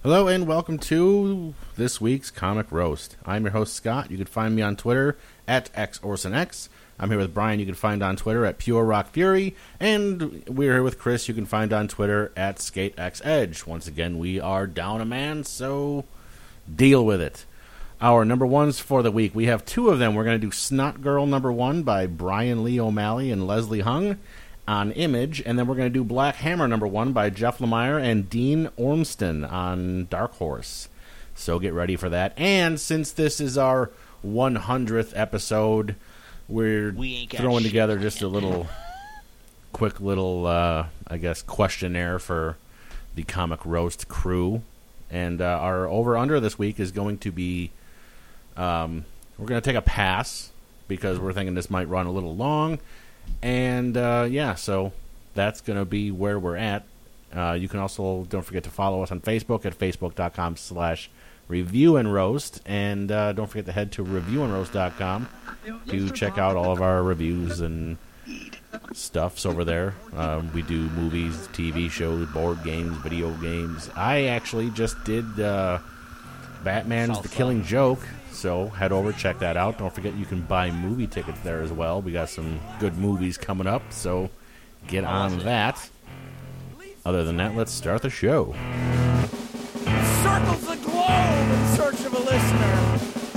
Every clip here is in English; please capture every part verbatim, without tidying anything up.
Hello and welcome to this week's Comic Roast. I'm your host, Scott. You can find me on Twitter at X Orson X. I'm here with Brian. You can find on Twitter at Pure Rock Fury. And we're here with Chris. You can find on Twitter at SkateXEdge. Once again, we are down a man, so deal with it. Our number ones for the week. We have two of them. We're going to do Snot Girl number one by Brian Lee O'Malley and Leslie Hung on Image, and then we're going to do Black Hammer number one by Jeff Lemire and Dean Ormston on Dark Horse. So get ready for that. And since this is our one hundredth episode, we're we throwing together just a little quick little, uh, I guess, questionnaire for the Comic Roast crew. And uh, our over-under this week is going to be, um, we're going to take a pass because we're thinking this might run a little long. And, uh, yeah, so that's going to be where we're at. Uh, you can also, don't forget to follow us on Facebook at facebook.com slash review and roast. And uh, don't forget to head to review and roast dot com to check out all of our reviews and stuffs over there. Um, we do movies, T V shows, board games, video games. I actually just did uh, Batman's The Killing Joke. So head over, check that out. Don't forget you can buy movie tickets there as well. We got some good movies coming up, so get on that. Other than that, let's start the show. Circles the globe in search of a listener.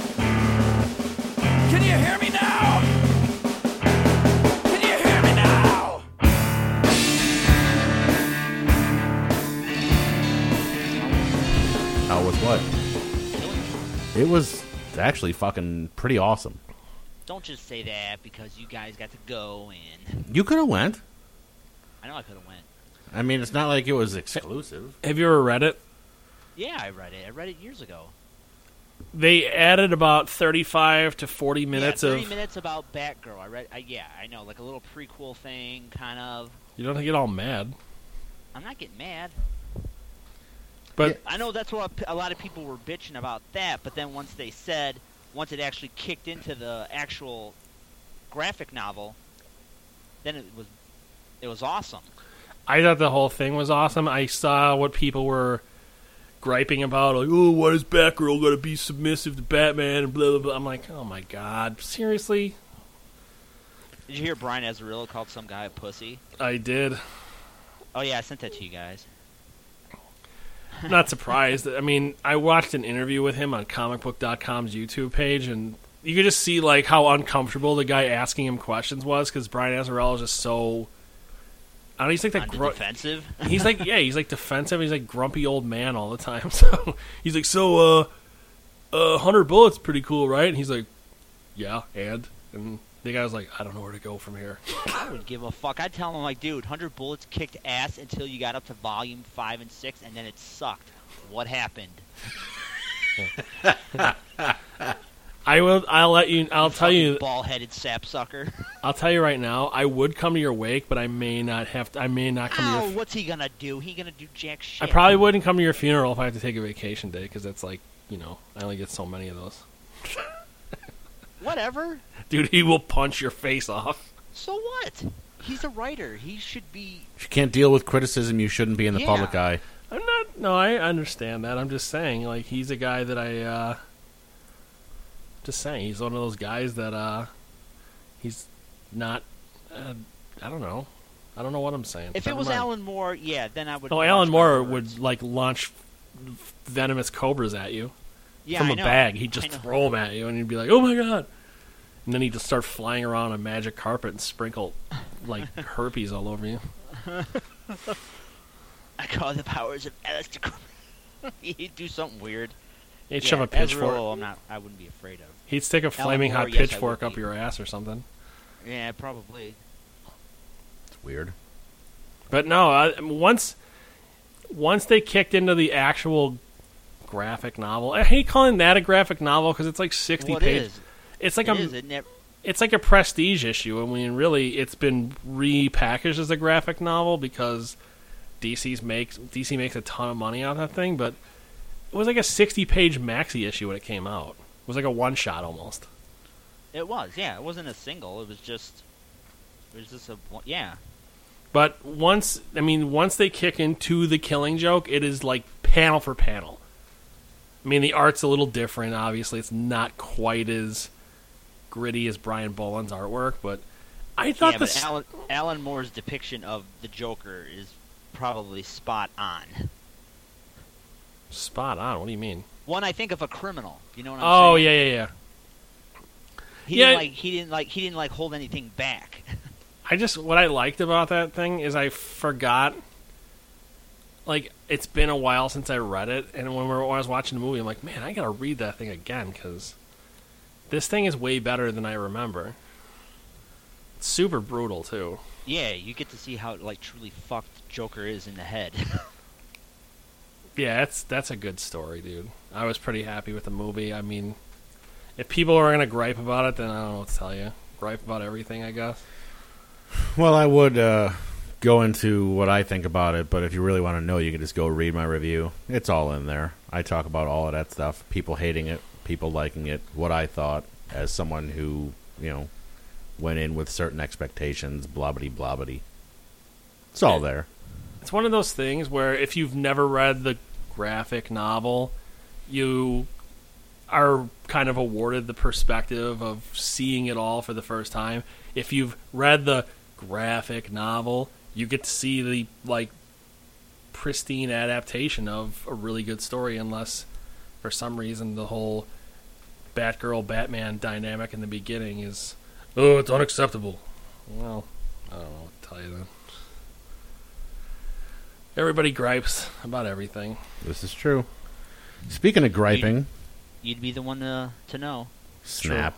Can you hear me now? Can you hear me now? How was what? It was actually fucking pretty awesome. Don't just say that because you guys got to go and You could have went. I know I could have went. I mean, it's not like it was exclusive. Have you ever read it? Yeah, I read it. I read it years ago. They added about thirty-five to forty minutes yeah, thirty of... minutes about Batgirl. I read. I, yeah, I know, like a little prequel thing, kind of. You don't get all mad. I'm not getting mad. But Yeah. I know that's what a lot of people were bitching about that, but then once they said, once it actually kicked into the actual graphic novel, then it was, it was awesome. I thought the whole thing was awesome. I saw what people were griping about, like, oh, why is Batgirl going to be submissive to Batman and blah, blah, blah. I'm like, oh my god, seriously? Did you hear Brian Azzarello called some guy a pussy? I did. Oh yeah, I sent that to you guys. Not surprised. I mean, I watched an interview with him on comic book dot com's YouTube page, and you could just see like how uncomfortable the guy asking him questions was, because Brian Azzarello is just so... I don't know, he's like that... Gr- defensive? he's like, yeah, he's like defensive. He's like grumpy old man all the time. So he's like, so, uh, uh, one hundred bullets pretty cool, right? And he's like, yeah, and? And the guy was like, I don't know where to go from here. I would give a fuck. I'd tell him, like, dude, one hundred bullets kicked ass until you got up to volume five and six, and then it sucked. What happened? I will. I'll let you. I'll tell you. Ball-headed sapsucker. I'll tell you right now. I would come to your wake, but I may not have. To, I may not come Ow, to your. what's he gonna do? He gonna do jack shit. I probably wouldn't come to your funeral if I have to take a vacation day, because that's like, you know, I only get so many of those. Whatever. Dude, he will punch your face off. So what? He's a writer. He should be. If you can't deal with criticism, you shouldn't be in the Yeah. public eye. I'm not. No, I understand that. I'm just saying, like, he's a guy that I. uh Just saying, he's one of those guys that. uh He's not. Uh, I don't know. I don't know what I'm saying. If Never it was mind. Alan Moore, yeah, then I would. Oh, watch Alan my Moore words. would like launch venomous cobras at you yeah, from I a know. bag. He'd just I know. throw them at you, and you'd be like, "Oh my god!" And then he'd just start flying around on a magic carpet and sprinkle like herpes all over you. I call the powers of Alistair. He'd do something weird. He'd yeah, shove a pitchfork. Azzarello, I'm not. I wouldn't be afraid of. He'd stick a flaming Moore, hot yes, I pitchfork would up be. your ass or something. Yeah, probably. It's weird. But no, I, once once they kicked into the actual graphic novel, I hate calling that a graphic novel because it's like sixty Well, it pages. is. It's like It a is, isn't it? it's like a prestige issue. I mean, really, it's been repackaged as a graphic novel because D C's makes D C makes a ton of money out of that thing. But it was like a sixty-page maxi issue when it came out. It was like a one-shot almost. It was, yeah. It wasn't a single. It was just. It was just a yeah. But once, I mean, once they kick into the Killing Joke, it is like panel for panel. I mean, the art's a little different. Obviously, it's not quite as gritty as Brian Boland's artwork, but I thought yeah, this. but Alan, Alan Moore's depiction of the Joker is probably spot on. Spot on. What do you mean? One, I think of a criminal. You know what I'm Oh saying? yeah, yeah, yeah. He Yeah. didn't like. He didn't like. He didn't like hold anything back. I just what I liked about that thing is I forgot. Like, it's been a while since I read it, and when, we were, when I was watching the movie, I'm like, man, I gotta read that thing again because this thing is way better than I remember. It's super brutal too. Yeah, you get to see how like truly fucked Joker is in the head. Yeah, that's that's a good story, dude. I was pretty happy with the movie. I mean, if people are gonna gripe about it, then I don't know what to tell you. Gripe about everything, I guess. Well, I would uh, go into what I think about it, but if you really want to know, you can just go read my review. It's all in there. I talk about all of that stuff. People hating it, people liking it, what I thought as someone who, you know, went in with certain expectations, blobbity blobbity. It's all there. It's one of those things where if you've never read the graphic novel, you are kind of awarded the perspective of seeing it all for the first time. If you've read the graphic novel, you get to see the like pristine adaptation of a really good story, unless for some reason the whole Batgirl Batman dynamic in the beginning is, oh, it's unacceptable. Well, I don't know what to tell you then. Everybody gripes about everything. This is true. Speaking of griping, You'd be the one to to know. snap.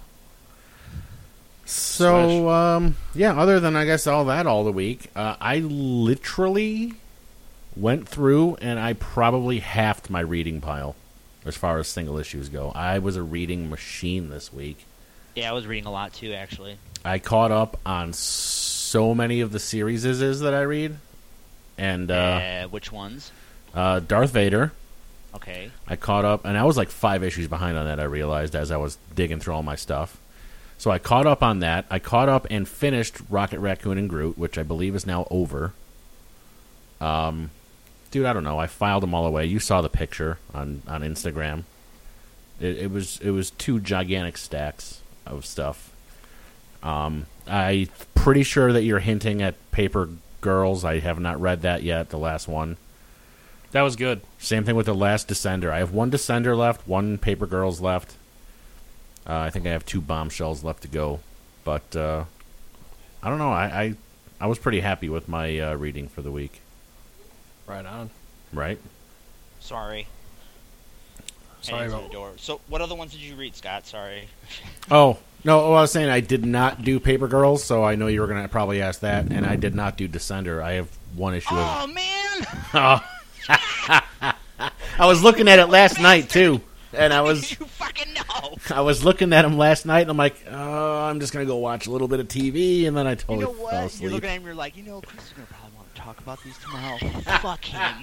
So, um, yeah, other than, I guess, all that all the week, uh, I literally went through and I probably halved my reading pile as far as single issues go. I was a reading machine this week. Yeah, I was reading a lot too, actually. I caught up on so many of the series that I read. And uh, Uh, which ones? uh, Darth Vader, Okay. I caught up, and I was like five issues behind on that, I realized, as I was digging through all my stuff. So I caught up on that. I caught up and finished Rocket Raccoon and Groot, which I believe is now over. Um, dude, I don't know. I filed them all away. You saw the picture on, on Instagram. It, it was it was two gigantic stacks of stuff. Um, I'm pretty sure that you're hinting at Paper Girls. I have not read that yet, the last one. That was good. Same thing with the last Descender. I have one Descender left, one Paper Girls left. Uh, I think I have two Bombshells left to go. But, uh, I don't know. I, I I was pretty happy with my uh, reading for the week. Right on. Right? Sorry. Sorry I answered about- the door. So, what other ones did you read, Scott? Sorry. Oh, no, oh, I was saying I did not do Paper Girls, so I know you were going to probably ask that. And I did not do Descender. I have one issue Oh, of... man! Oh. I was looking at it last night, too. And I was... You fucking know! I was looking at him last night, and I'm like, oh, I'm just going to go watch a little bit of T V, and then I You totally know fell what? asleep. You're looking at him, you're like, you know, Chris is going to probably want to talk about these tomorrow. Fuck him.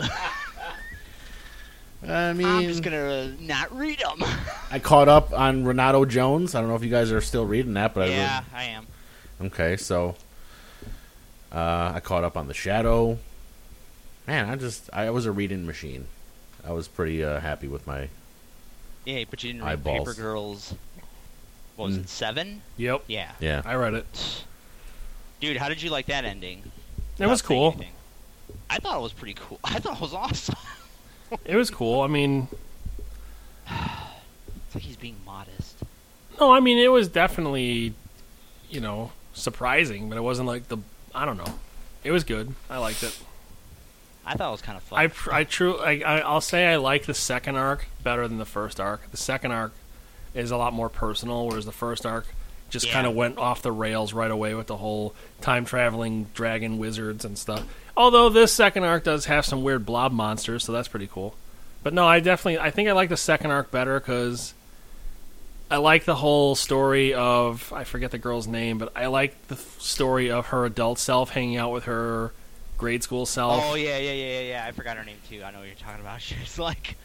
I mean, I'm just going to not read them. I caught up on Renato Jones. I don't know if you guys are still reading that, but Yeah, I am. I really, okay. So uh, I caught up on The Shadow. Man, I just I was a reading machine. I was pretty uh, happy with my. Yeah, but you didn't read Eyeballs. Paper Girls. What was Mm. it, seven? Yep. Yeah. Yeah, I read it. Dude, how did you like that ending? It was Without saying cool. anything. I thought it was pretty cool. I thought it was awesome. It was cool. I mean, It's like he's being modest. no, I mean, it was definitely, you know, surprising, but it wasn't like the, I don't know. It was good. I liked it. I thought it was kind of fun. I, pr- I true, I, I, I'll say I like the second arc better than the first arc. The second arc is a lot more personal, whereas the first arc just Yeah. kind of went off the rails right away with the whole time-traveling dragon wizards and stuff. Although this second arc does have some weird blob monsters, so that's pretty cool. But no, I definitely, I think I like the second arc better because I like the whole story of, I forget the girl's name, but I like the f- story of her adult self hanging out with her grade school self. Oh, yeah, yeah, yeah, yeah, yeah. I forgot her name, too. I know what you're talking about. She's like...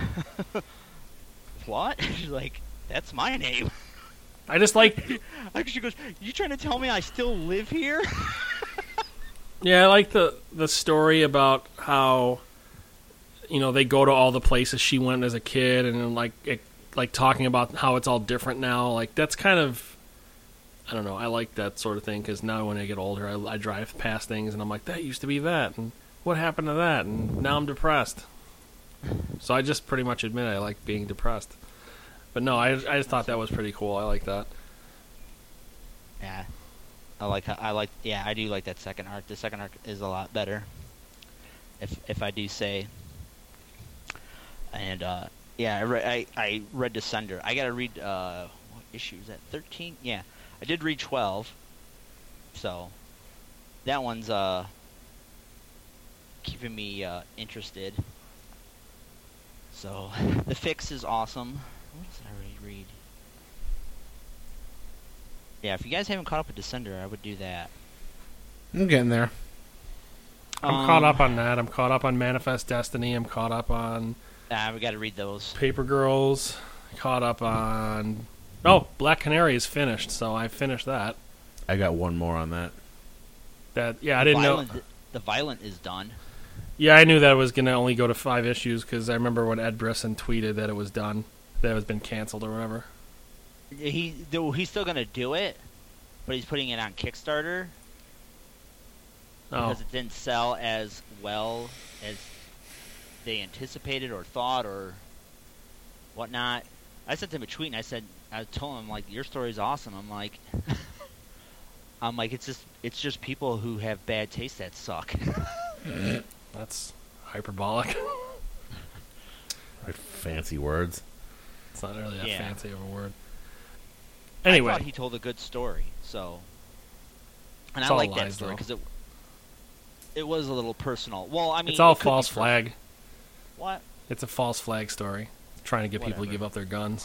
what? She's like, that's my name. I just like, Like, she goes, you trying to tell me I still live here? yeah, I like the the story about how, you know, they go to all the places she went as a kid, and then, like it, like talking about how it's all different now. Like that's kind of, I don't know. I like that sort of thing because now when I get older, I, I drive past things and I'm like, that used to be that, and what happened to that, and now I'm depressed. So I just pretty much admit I like being depressed. But no, I I just thought that was pretty cool. I like that. Yeah, I like how, I like yeah I do like that second arc. The second arc is a lot better, if if I do say. And uh, yeah, I, re- I I read Descender. I gotta read uh, what issue is that? thirteen? Yeah, I did read twelve. So that one's uh keeping me uh, interested. So the Fix is awesome. What else did I already read? Yeah, if you guys haven't caught up with Descender, I would do that. I'm getting there. I'm um, caught up on that. I'm caught up on Manifest Destiny. I'm caught up on Ah, we got to read those. Paper Girls. Caught up on... Oh, Black Canary is finished, so I finished that. I got one more on that. That yeah, I didn't Violent, know... The Violent is done. Yeah, I knew that it was going to only go to five issues because I remember when Ed Brisson tweeted that it was done, that it was been canceled or whatever. He though he's still gonna do it, but he's putting it on Kickstarter Oh, because it didn't sell as well as they anticipated or thought or whatnot. I sent him a tweet and I said, I told him like, your story's awesome. I'm like, I'm like, it's just it's just people who have bad taste that suck. that's hyperbolic. Like fancy words. It's not really that Yeah. fancy of a word. I Anyway, thought he told a good story, so and It's I all like that lies, story though. because it it was a little personal. Well, I mean, it's all it could be false per- flag. What? It's a false flag story. Trying to get people to Whatever. give up their guns.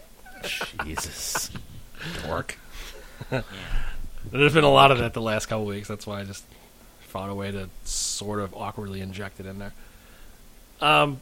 Jesus. Dork. Yeah. There's been a lot of that the last couple weeks. That's why I just found a way to sort of awkwardly inject it in there. Um,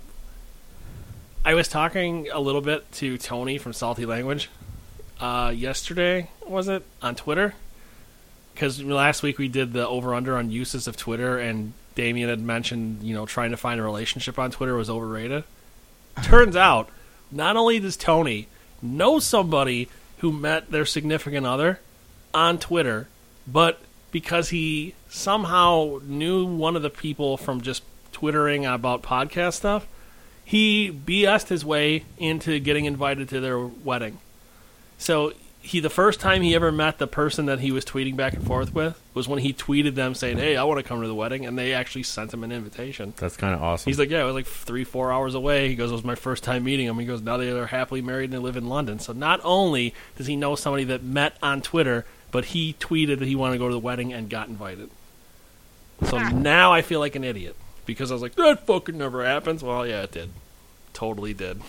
I was talking a little bit to Tony from Salty Language uh, yesterday, was it, on Twitter? Because last week we did the over-under on uses of Twitter, and Damien had mentioned, you know, trying to find a relationship on Twitter was overrated. Turns out, not only does Tony know somebody who met their significant other on Twitter, but because he somehow knew one of the people from just twittering about podcast stuff, he B S'd his way into getting invited to their wedding. So he, the first time he ever met the person that he was tweeting back and forth with was when he tweeted them saying, "Hey, I want to come to the wedding," and they actually sent him an invitation. That's kind of awesome. He's like, yeah, it was like three, four hours away. He goes, it was my first time meeting him. He goes, now they are happily married and they live in London. So not only does he know somebody that met on Twitter, but he tweeted that he wanted to go to the wedding and got invited. So now I feel like an idiot because I was like, that fucking never happens. Well, yeah, it did. Totally did.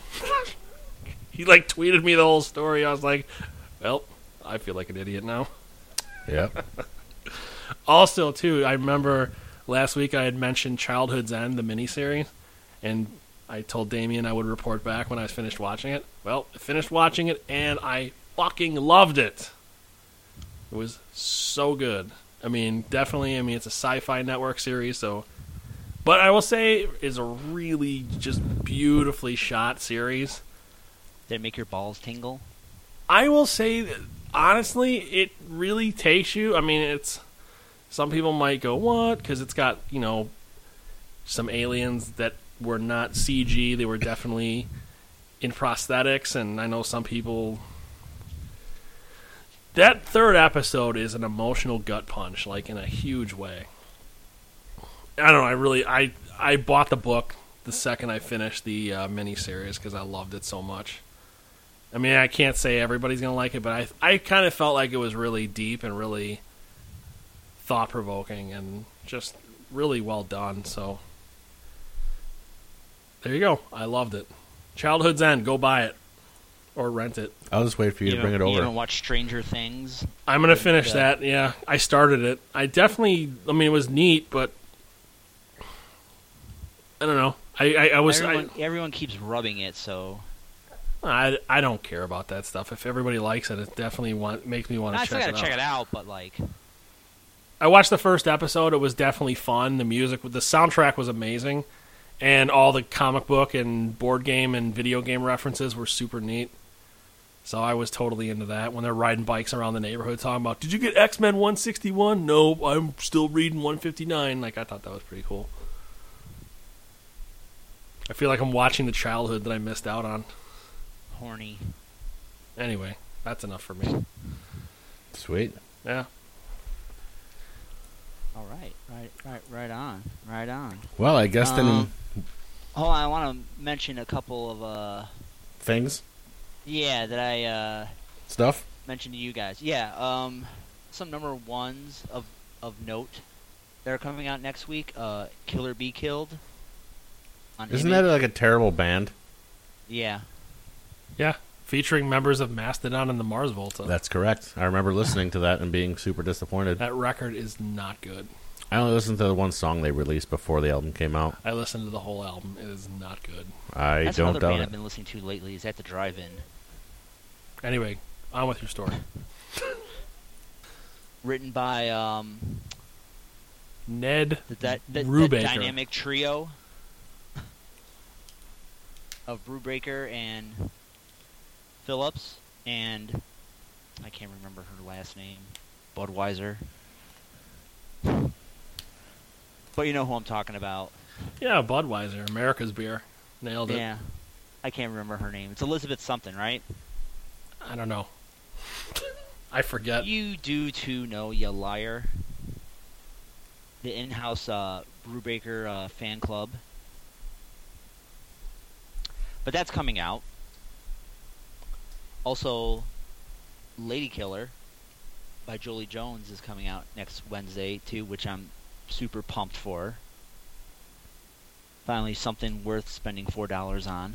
He like tweeted me the whole story. I was like, well, I feel like an idiot now. Yep. Also, too, I remember last week I had mentioned Childhood's End, the miniseries, and I told Damien I would report back when I finished watching it. Well, I finished watching it, and I fucking loved it. It was so good. I mean, definitely, I mean, it's a Sci-Fi Network series, so... But I will say, it's a really just beautifully shot series. Did it make your balls tingle? I will say, that, honestly, it really takes you... I mean, it's... Some people might go, what? Because it's got, you know, some aliens that were not C G. They were definitely in prosthetics, and I know some people... That third episode is an emotional gut punch, like, in a huge way. I don't know, I really... I, I bought the book the second I finished the uh, miniseries because I loved it so much. I mean, I can't say everybody's going to like it, but I, I kind of felt like it was really deep and really... thought-provoking and just really well done. So there you go. I loved it. Childhood's End. Go buy it or rent it. I'll just wait for you, You to bring it You over. haven't watched Stranger Things? I'm gonna finish Yeah. that. Yeah, I started it. I definitely. I mean, it was neat, but I don't know. I I, I was. Everyone, everyone keeps rubbing it, so... I, I I don't care about that stuff. If everybody likes it, it definitely want makes me want I to still check gotta it out. check it out, but like... I watched the first episode. It was definitely fun. The music, the soundtrack was amazing, And all the comic book and board game and video game references were super neat. So I was totally into that. When they're riding bikes around the neighborhood talking about, did you get X-Men one sixty-one? No, I'm still reading one fifty-nine. Like, I thought that was pretty cool. I feel like I'm watching the childhood that I missed out on. Horny. Anyway, that's enough for me. Sweet. Yeah. All right, right, right, right on, right on. Well, I guess then Um, Hold on, I want to mention a couple of uh, things, yeah, that I uh stuff. mentioned to you guys. Yeah, um, some number ones of of note that are coming out next week. Uh, Killer Be Killed. On Isn't Image. that like a terrible band? Yeah. Yeah. Featuring members of Mastodon and the Mars Volta. That's correct. I remember listening to that and being super disappointed. That record is not good. I only listened to the one song they released before the album came out. I listened to the whole album. It is not good. I That's don't another doubt band it. I've been listening to lately. Is at the Drive-In. Anyway, on with your story. Written by um, Ned the, that, that, that Brubaker. dynamic trio of Brubaker and Phillips, and I can't remember her last name. Budweiser. But you know who I'm talking about. Yeah, Budweiser, America's beer. Nailed it. Yeah. I can't remember her name. It's Elizabeth something, right? I don't know. I forget. You do too know, you liar. The in-house uh, Brubaker uh, fan club. But that's coming out. Also, Lady Killer by Jolie Jones is coming out next Wednesday, too, which I'm super pumped for. Finally, something worth spending four dollars on.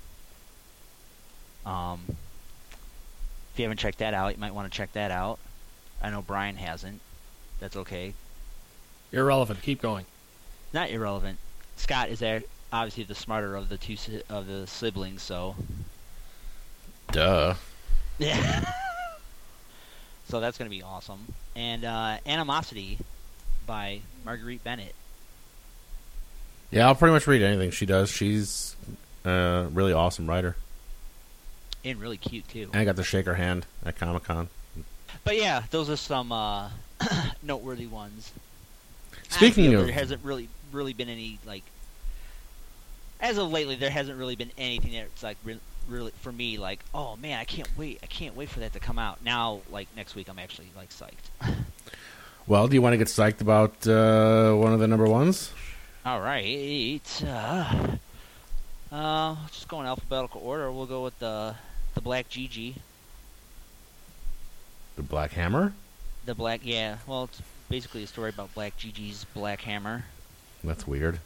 Um, if you haven't checked that out, you might want to check that out. I know Brian hasn't. That's okay. Irrelevant. Keep going. Not irrelevant. Scott is there, obviously the smarter of the two si- of the siblings, so Duh. yeah. So that's gonna be awesome. And uh, Animosity by Marguerite Bennett. Yeah, I'll pretty much read anything she does. She's a really awesome writer. And really cute too. And I got to shake her hand at Comic-Con. But yeah, those are some uh, noteworthy ones. Speaking I feel of... there hasn't really really been any, like, as of lately, there hasn't really been anything that's like re- really for me like, oh man, I can't wait, I can't wait for that to come out. Now, like next week, I'm actually like psyched. Well, do you want to get psyched about uh, one of the number ones? All right, uh, uh, just go in alphabetical order. We'll go with the the Black Gigi. The Black Hammer? The Black, yeah. Well, it's basically a story about Black Gigi's Black Hammer. That's weird.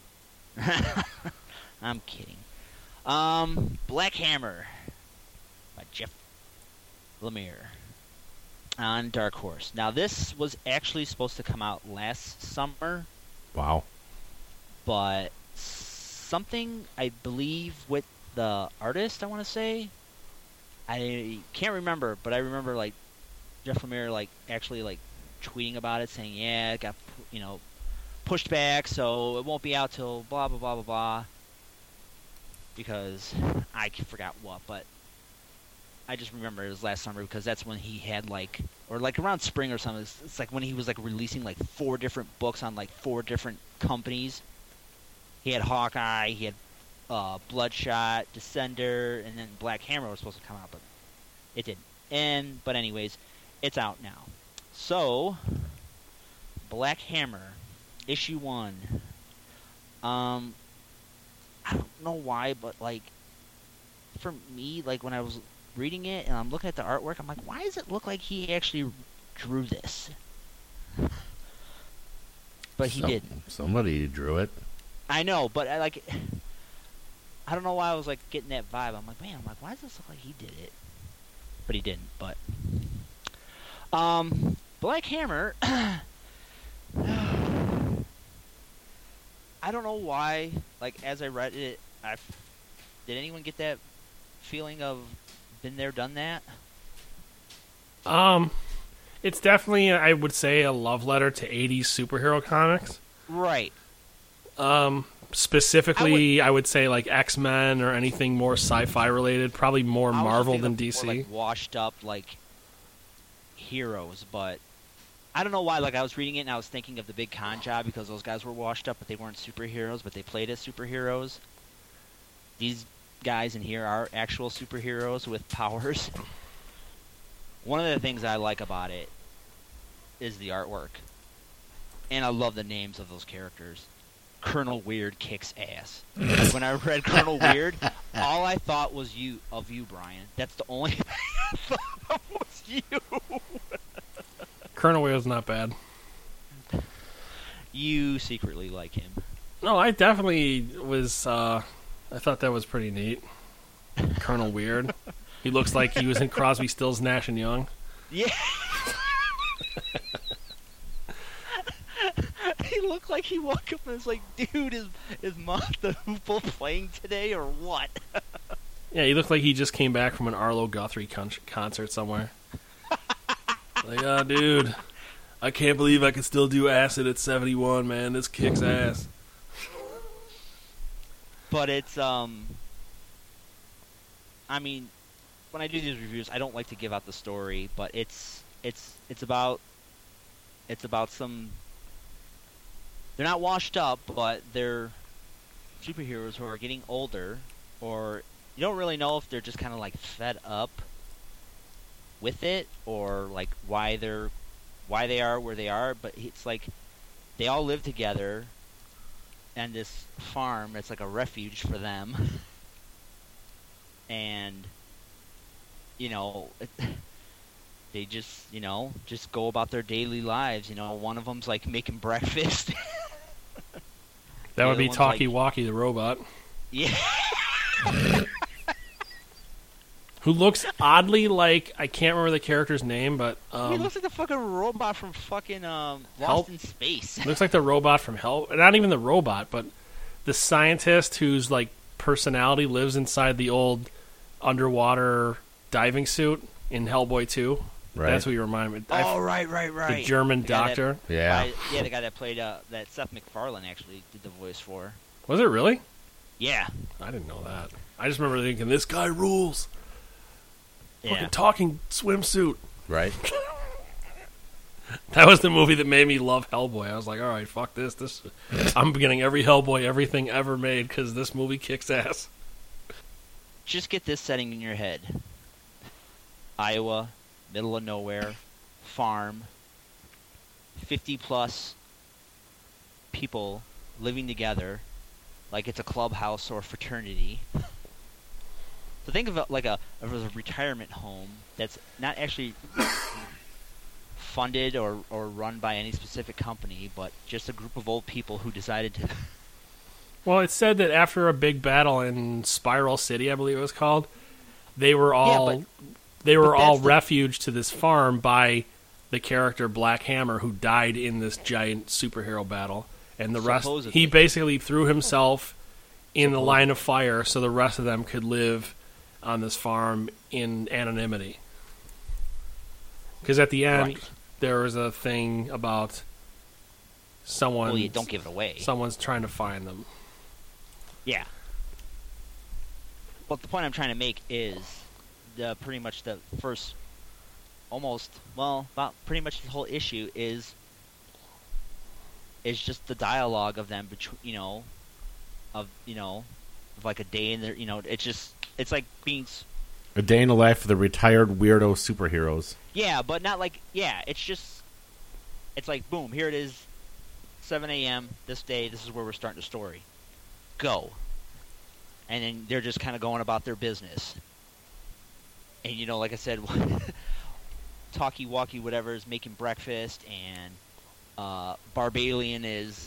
I'm kidding. Um, Black Hammer by Jeff Lemire on Dark Horse. Now, this was actually supposed to come out last summer, Wow. but something, I believe, with the artist, I want to say. I can't remember, but I remember, like, Jeff Lemire, like, actually, like, tweeting about it, saying, yeah, it got, you know, pushed back, so it won't be out till blah, blah, blah, blah, blah. Because I forgot what, but I just remember it was last summer because that's when he had, like, or, like, around spring or something. It's, it's like when he was, like, releasing, like, four different books on, like, four different companies. He had Hawkeye, he had uh, Bloodshot, Descender, and then Black Hammer was supposed to come out, but it didn't. And, but anyways, it's out now. So, Black Hammer, issue one. Um, I don't know why, but, like, for me, like, when I was reading it and I'm looking at the artwork, I'm like, why does it look like he actually drew this? But he Some- didn't. Somebody drew it. I know, but I like. I don't know why I was like getting that vibe. I'm like, man, I'm like, why does this look like he did it? But he didn't. But um, Black Hammer. I don't know why. Like as I read it, I did anyone get that feeling of been there, done that? Um, it's definitely, I would say, a love letter to eighties superhero comics. Right. Um, specifically, I would, I would say like X-Men or anything more sci-fi related. Probably more I was Marvel thinking than of D C. more, like, washed up like heroes, but I don't know why. Like I was reading it and I was thinking of the Big Con Job because those guys were washed up, but they weren't superheroes, but they played as superheroes. These guys in here are actual superheroes with powers. One of the things I like about it is the artwork, and I love the names of those characters. Colonel Weird kicks ass. Like, when I read Colonel Weird, all I thought was you of you, Brian. That's the only thing I thought of was you. Colonel Weird's not bad. You secretly like him. No, I definitely was. Uh, I thought that was pretty neat. Colonel Weird. He looks like he was in Crosby, Stills, Nash and Young. Yeah. He looked like he woke up and was like, dude, is is Martha Hoople playing today or what? Yeah, he looked like he just came back from an Arlo Guthrie con- concert somewhere. Like, oh, dude, I can't believe I can still do acid at seventy-one, man. This kicks ass. But it's, um... I mean, when I do these reviews, I don't like to give out the story, but it's it's it's about it's about some. They're not washed up, but they're superheroes who are getting older, or you don't really know if they're just kind of like fed up with it, or like why they're why they are where they are. But it's like they all live together, and this farm that's like a refuge for them. And, you know, they just, you know, just go about their daily lives. You know, one of them's like making breakfast. That would other be one's Talkie like- Walkie the robot. Yeah. Who looks oddly like, I can't remember the character's name, but he um, looks like the fucking robot from fucking um, Lost Help. in Space. looks like the robot from Hell. Not even the robot, but the scientist whose like personality lives inside the old underwater diving suit in Hellboy two. Right. That's what you remind me. I- Oh, right, right, right. the German The guy that- doctor. Yeah. guy- yeah, the guy that played, uh, that Seth MacFarlane actually did the voice for. Was it really? Yeah. I didn't know that. I just remember thinking, this guy rules. Yeah. Fucking talking swimsuit. Right. That was the movie that made me love Hellboy. I was like, all right, fuck this. This, I'm getting every Hellboy, everything ever made, because this movie kicks ass. Just get this setting in your head. Iowa, middle of nowhere, farm, fifty plus people living together like it's a clubhouse or a fraternity. So think of it like a, of a retirement home that's not actually funded or, or run by any specific company, but just a group of old people who decided to... Well, it said that after a big battle in Spiral City, I believe it was called, they were all Yeah, but- they were but all that's the- refuged to this farm by the character Black Hammer, who died in this giant superhero battle, and the rest Supposedly. he basically threw himself in the line of fire so the rest of them could live on this farm in anonymity. Because at the end, Right. there was a thing about someone. Well, you don't give it away. Someone's trying to find them. Yeah. But the point I'm trying to make is the pretty much the first, almost well, about pretty much the whole issue is is just the dialogue of them between, you know, of you know, of like a day in their, you know, it's just it's like being, s- A day in the life of the retired weirdo superheroes. yeah, but not like yeah, it's just it's like boom, here it is, seven a.m. this day, this is where we're starting the story. Go. And then they're just kind of going about their business. And, you know, like I said, Talkie Walkie, whatever, is making breakfast, and uh, Barbalian is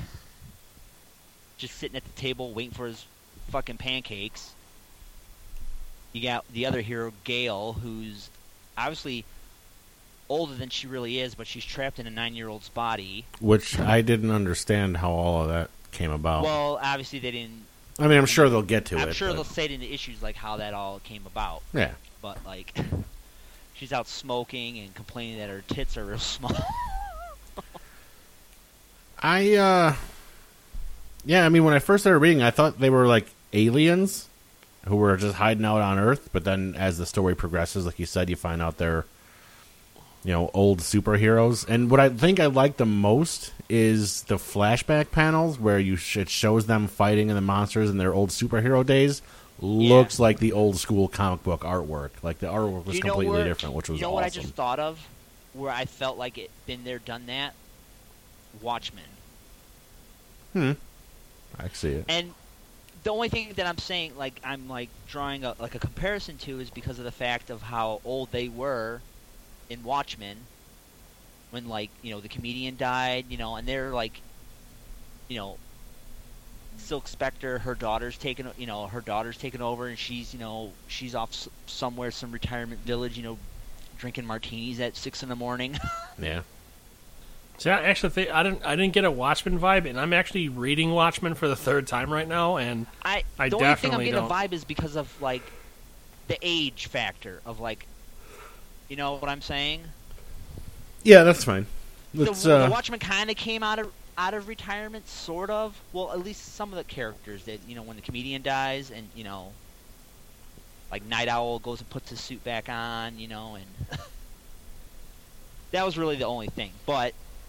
just sitting at the table waiting for his fucking pancakes. You got the other hero, Gale, who's obviously older than she really is, but she's trapped in a nine-year-old's body. Which I didn't understand how all of that came about. Well, obviously they didn't... I mean, I'm sure they'll get to I'm it. sure but- they'll say it into issues like how that all came about. Yeah. But, like, she's out smoking and complaining that her tits are real small. I, uh... Yeah, I mean, when I first started reading, I thought they were like aliens who were just hiding out on Earth. But then, as the story progresses, like you said, you find out they're, you know, old superheroes. And what I think I like the most is the flashback panels where you sh- it shows them fighting in the monsters in their old superhero days. Looks like the old school comic book artwork. Like the artwork was Do you know completely where- different, which was You know awesome. what I just thought of? Where I felt like it been there, done that? Watchmen. Hmm. I see it. And the only thing that I'm saying, like, I'm, like, drawing a, like, a comparison to is because of the fact of how old they were in Watchmen when, like, you know, the comedian died, you know, and they're, like, you know, Silk Spectre, her daughter's taken, you know, her daughter's taken over, and she's, you know, she's off s- somewhere, some retirement village, you know, drinking martinis at six in the morning. Yeah. So I actually think I didn't I didn't get a Watchmen vibe, and I'm actually reading Watchmen for the third time right now, and I, I the only thing I'm definitely getting don't. a vibe is because of, like, the age factor of, like, you know what I'm saying? Yeah, that's fine. The, Let's, the uh, Watchmen kind of came out of out of retirement, sort of. Well, at least some of the characters that, you know, when the comedian dies, and, you know, like Night Owl goes and puts his suit back on, you know, and that was really the only thing. But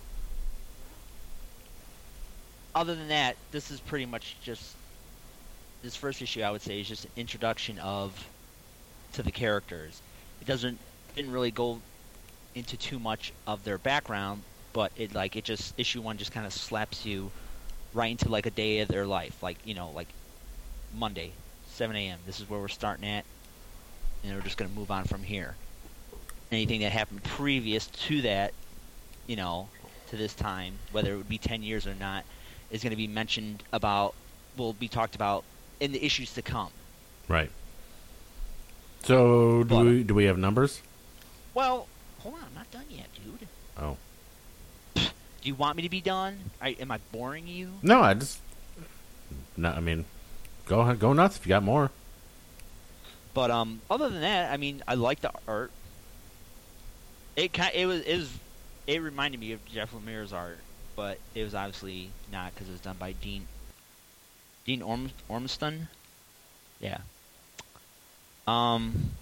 other than that, this is pretty much just this first issue. I would say is just an introduction of to the characters. It doesn't didn't really go into too much of their background, but it like it just issue one just kind of slaps you right into like a day of their life, like, you know, like Monday, seven a.m. This is where we're starting at, and we're just going to move on from here. Anything that happened previous to that, you know, to this time, whether it would be ten years or not, is going to be mentioned about, will be talked about in the issues to come. Right. So, do But- we, do we have numbers? Well, hold on, I'm not done yet, dude. Oh. Do you want me to be done? I, am I boring you? No, I just... No, I mean, go ahead, go nuts if you got more. But um, other than that, I mean, I like the art. It kind, it was, it was, it reminded me of Jeff Lemire's art, but it was obviously not because it was done by Dean, Dean Orm, Ormston. Yeah. Um,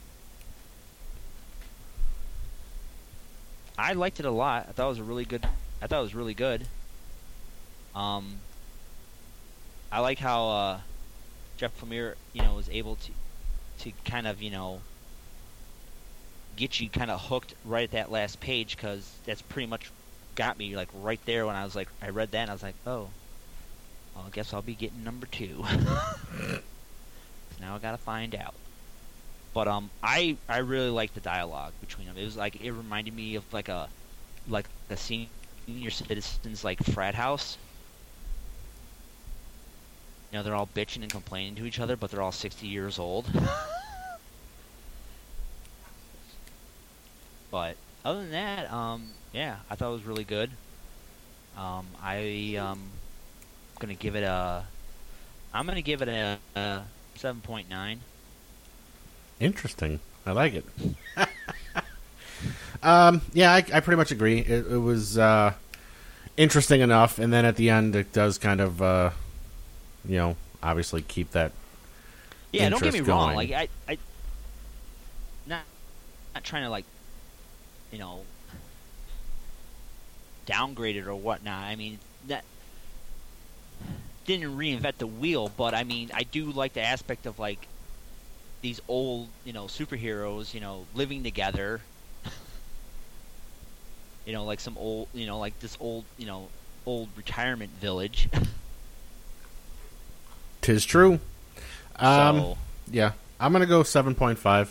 I liked it a lot. I thought it was a really good. I thought it was really good. Um, I like how uh, Jeff Lemire, you know, was able to to kind of, you know, get you kind of hooked right at that last page, because that's pretty much got me like right there when I was like, I read that and I was like, oh, well, I guess I'll be getting number two. Now I gotta find out. But um, I I really liked the dialogue between them. It was like, it reminded me of like a like a senior citizens like frat house. You know, they're all bitching and complaining to each other, but they're all sixty years old. But other than that, um, yeah, I thought it was really good. Um, I um, gonna give it a, I'm gonna give it a, a seven point nine. Interesting. I like it. um, yeah, I, I pretty much agree. It, it was uh, interesting enough, and then at the end, it does kind of, uh, you know, obviously keep that. Yeah, don't get me interest wrong. going. Like I, I, not not trying to like, you know, downgrade it or whatnot. I mean, that didn't reinvent the wheel, but I mean, I do like the aspect of like these old, you know, superheroes, you know, living together. You know, like some old, you know, like this old, you know, old retirement village. Tis true. Um, so, yeah, I'm gonna go seven point five.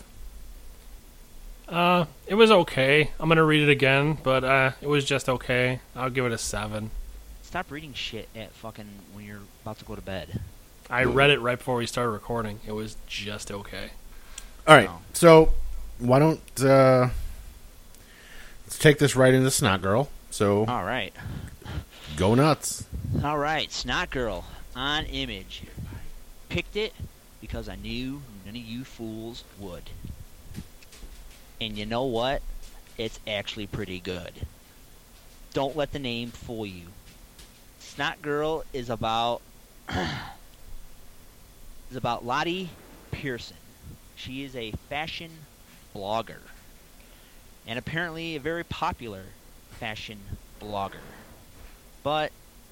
Uh, it was okay. I'm gonna read it again, but uh, it was just okay. I'll give it a seven. stop reading shit at fucking when you're about to go to bed. I read it right before we started recording. It was just okay. All right, Oh. so why don't uh, let's take this right into Snot Girl. So All right. go nuts. All right, Snot Girl on Image. Picked it because I knew none of you fools would. And you know what? It's actually pretty good. Don't let the name fool you. Snot Girl is about is about Lottie Pearson. She is a fashion blogger, and apparently a very popular fashion blogger. But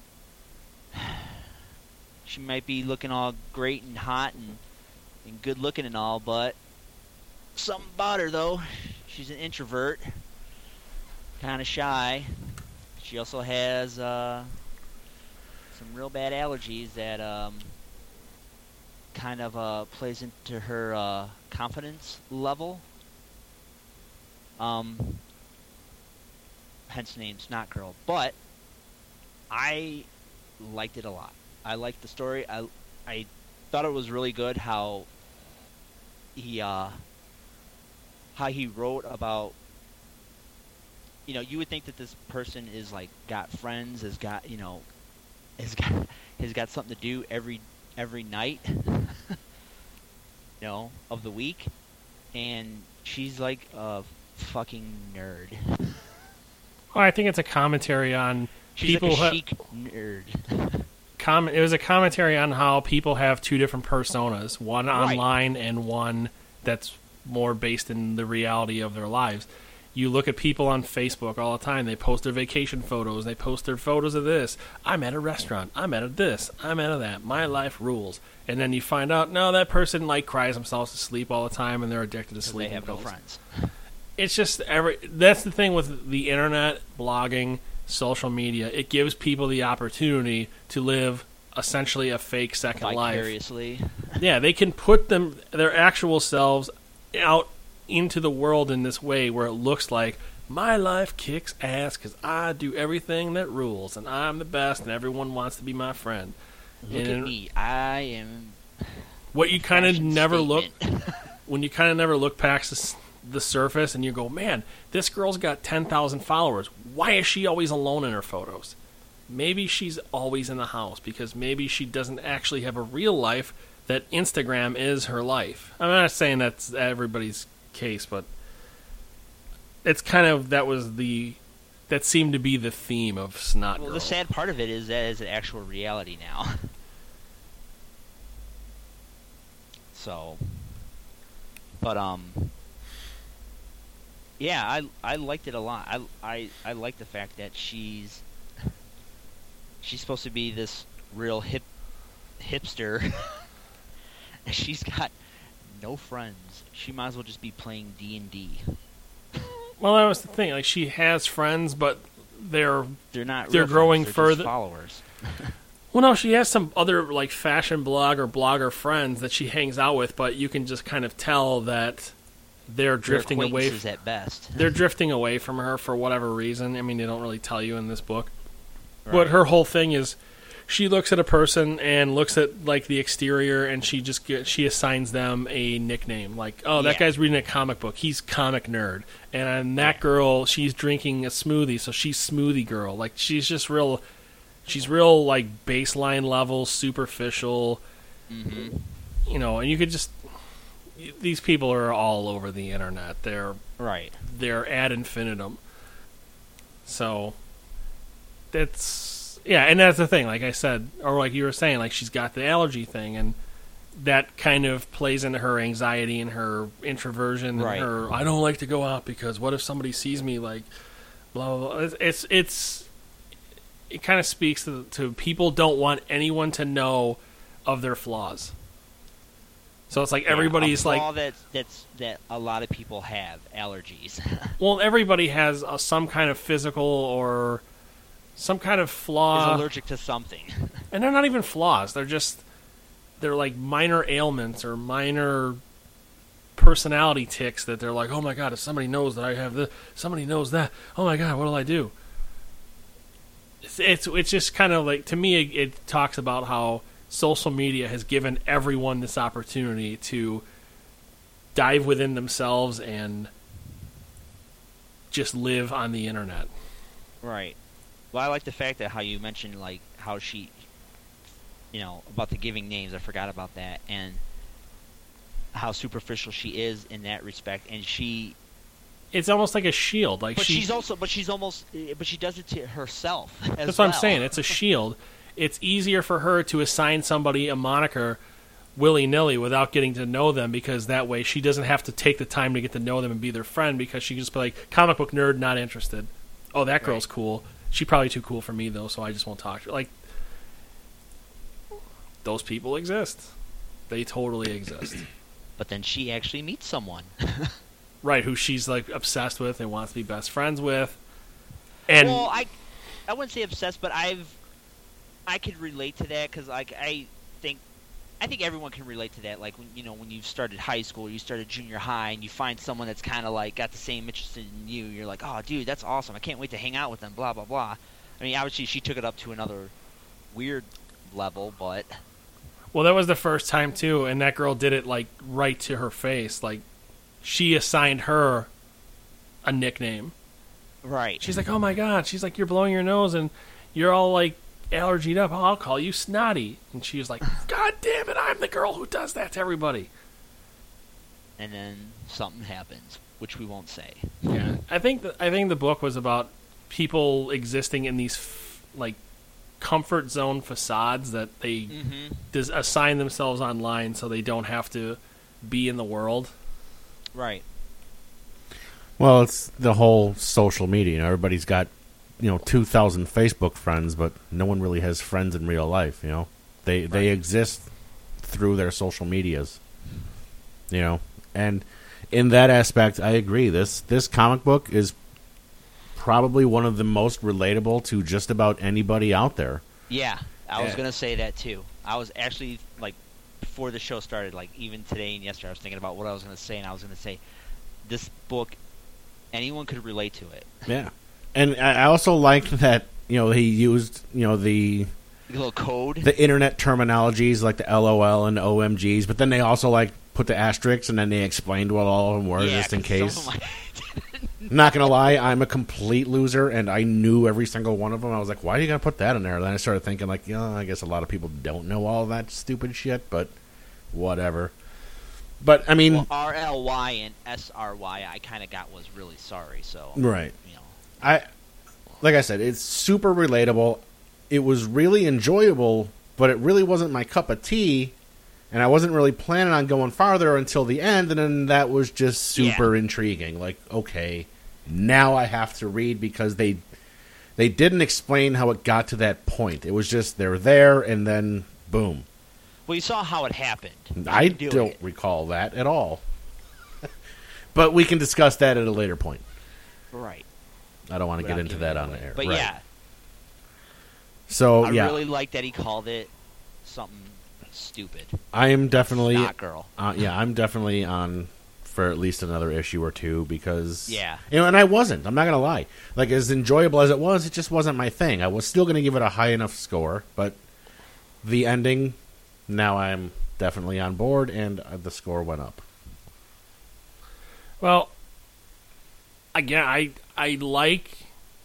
she might be looking all great and hot and, and good looking and all, but something about her, though. She's an introvert, kind of shy. She also has uh, some real bad allergies that um, kind of uh, plays into her uh, confidence level. Um, hence the name Snot Girl. But I liked it a lot. I liked the story. I I thought it was really good how he uh, how he wrote about. You know, you would think that this person is like got friends, has got you know, has got has got something to do every every night, you know, of the week, and she's like a fucking nerd. Well, I think it's a commentary on She's people. like a ha- chic nerd. com- it was a commentary on how people have two different personas, one Right. online and one that's more based in the reality of their lives. You look at people on Facebook all the time. They post their vacation photos. They post their photos of this. I'm at a restaurant. I'm at a this. I'm at a that. My life rules. And then you find out, no, that person like cries themselves to sleep all the time, and they're addicted to sleep. They have no friends. It's just every. That's the thing with the internet, blogging, social media. It gives people the opportunity to live essentially a fake second life. Vicariously. Yeah, they can put them their actual selves out into the world in this way where it looks like my life kicks ass because I do everything that rules and I'm the best and everyone wants to be my friend. Look and at me. I am. What you kind of Fashion never look statement. when you kind of never look past the, the surface and you go, man, this girl's got ten thousand followers. Why is she always alone in her photos? Maybe she's always in the house because maybe she doesn't actually have a real life, that Instagram is her life. I'm not saying that's everybody's case, but it's kind of that was the that seemed to be the theme of Snot Well, Girl. the sad part of it is that it's an actual reality now. So, but um, yeah, I I liked it a lot. I I I like the fact that she's she's supposed to be this real hip hipster. She's got no friends. She might as well just be playing D and D. Well, that was the thing. Like, she has friends, but they're They're not. They're real growing friends, they're just further- followers. well, no, she has some other like fashion blog or blogger friends that she hangs out with, but you can just kind of tell that they're drifting They're away. acquaintances at best. They're drifting away from her for whatever reason. I mean, they don't really tell you in this book. Right. But her whole thing is, she looks at a person and looks at like the exterior, and she just get, she assigns them a nickname. Like, oh, that Yeah. guy's reading a comic book. He's comic nerd. And that Yeah. girl, she's drinking a smoothie, so she's smoothie girl. Like, she's just real. She's real like baseline level, superficial. Mm-hmm. You know, and you could just. These people are all over the internet. They're Right. they're ad infinitum. So that's yeah, and that's the thing. Like I said, or like you were saying, like she's got the allergy thing, and that kind of plays into her anxiety and her introversion Right. and her I don't like to go out because what if somebody sees me like blah blah. blah. It's it's, it's it kind of speaks to, to people don't want anyone to know of their flaws. So it's like everybody's yeah, a flaw like that's that's that a lot of people have allergies. well, everybody has a, some kind of physical or some kind of Is flaw, allergic to something. and they're not even flaws. They're just they're like minor ailments or minor personality tics that they're like, oh my god, if somebody knows that I have this, somebody knows that, oh my god, what'll I do? It's it's, it's just kind of like to me, it, it talks about how social media has given everyone this opportunity to dive within themselves and just live on the internet. Right. Well, I like the fact that how you mentioned like how she, you know, about the giving names. I forgot about that, and how superficial she is in that respect. And she, It's almost like a shield. Like but she, she's also, but she's almost, but she does it to herself. As that's what I'm well. saying. It's a shield, it's easier for her to assign somebody a moniker willy-nilly without getting to know them, because that way she doesn't have to take the time to get to know them and be their friend, because she can just be like, comic book nerd, not interested. Oh, that girl's Right. cool. She's probably too cool for me, though, so I just won't talk to her. Like, those people exist. They totally exist. But then she actually meets someone. Right, who she's, like, obsessed with and wants to be best friends with. And well, I, I wouldn't say obsessed, but I've, I could relate to that because like I think, I think everyone can relate to that. Like when you know when you started high school, you started junior high, and you find someone that's kind of like got the same interest in you. You're like, oh, dude, that's awesome! I can't wait to hang out with them. Blah blah blah. I mean, obviously she took it up to another weird level, but well, that was the first time, too, and that girl did it, like, right to her face. Like, she assigned her a nickname. right. She's like, oh, my God. She's like, you're blowing your nose, and you're all, like, allergied up. Oh, I'll call you Snotty. And she was like, God damn it, I'm the girl who does that to everybody. And then something happens, which we won't say. Yeah, I think the, I think the book was about people existing in these, f- like, comfort zone facades that they Mm-hmm. des- assign themselves online so they don't have to be in the world. Right. Well, it's the whole social media. You know, everybody's got, you know, two thousand Facebook friends, but no one really has friends in real life, you know. They they Right. exist through their social medias. You know, and in that aspect, I agree. This this comic book is probably one of the most relatable to just about anybody out there. Yeah, I was Yeah. gonna say that too. I was actually like before the show started, like even today and yesterday, I was thinking about what I was gonna say, and I was gonna say this book, anyone could relate to it. Yeah. And I I also liked that, you know, he used, you know, the A little code. the internet terminologies like the L O L and O M Gs, but then they also like put the asterisks and then they explained what all of them were yeah, just in 'cause some case. of my- Not gonna lie, I'm a complete loser, and I knew every single one of them. I was like, "Why do you gotta put that in there?" Then I started thinking, like, "Yeah, I guess a lot of people don't know all that stupid shit, but whatever." But I mean, well, R L Y and S R Y, I kind of got was really sorry. So right? you know, I, like I said, it's super relatable. It was really enjoyable, but it really wasn't my cup of tea, and I wasn't really planning on going farther until the end. And then that was just super intriguing. Like, okay, now I have to read because they they didn't explain how it got to that point. It was just they're there, and then boom. well, you saw how it happened. You I can do don't it. recall that at all. But we can discuss that at a later point. Right. I don't want to get Without into giving that it on the away. air. But Right. yeah, So I yeah, really like that he called it something stupid. I am definitely Not girl. uh, yeah, I'm definitely on for at least another issue or two because Yeah. you know, and I wasn't. I'm not gonna lie. Like as enjoyable as it was, it just wasn't my thing. I was still gonna give it a high enough score, but the ending, now I'm definitely on board, and uh, the score went up. Well, again, I I like.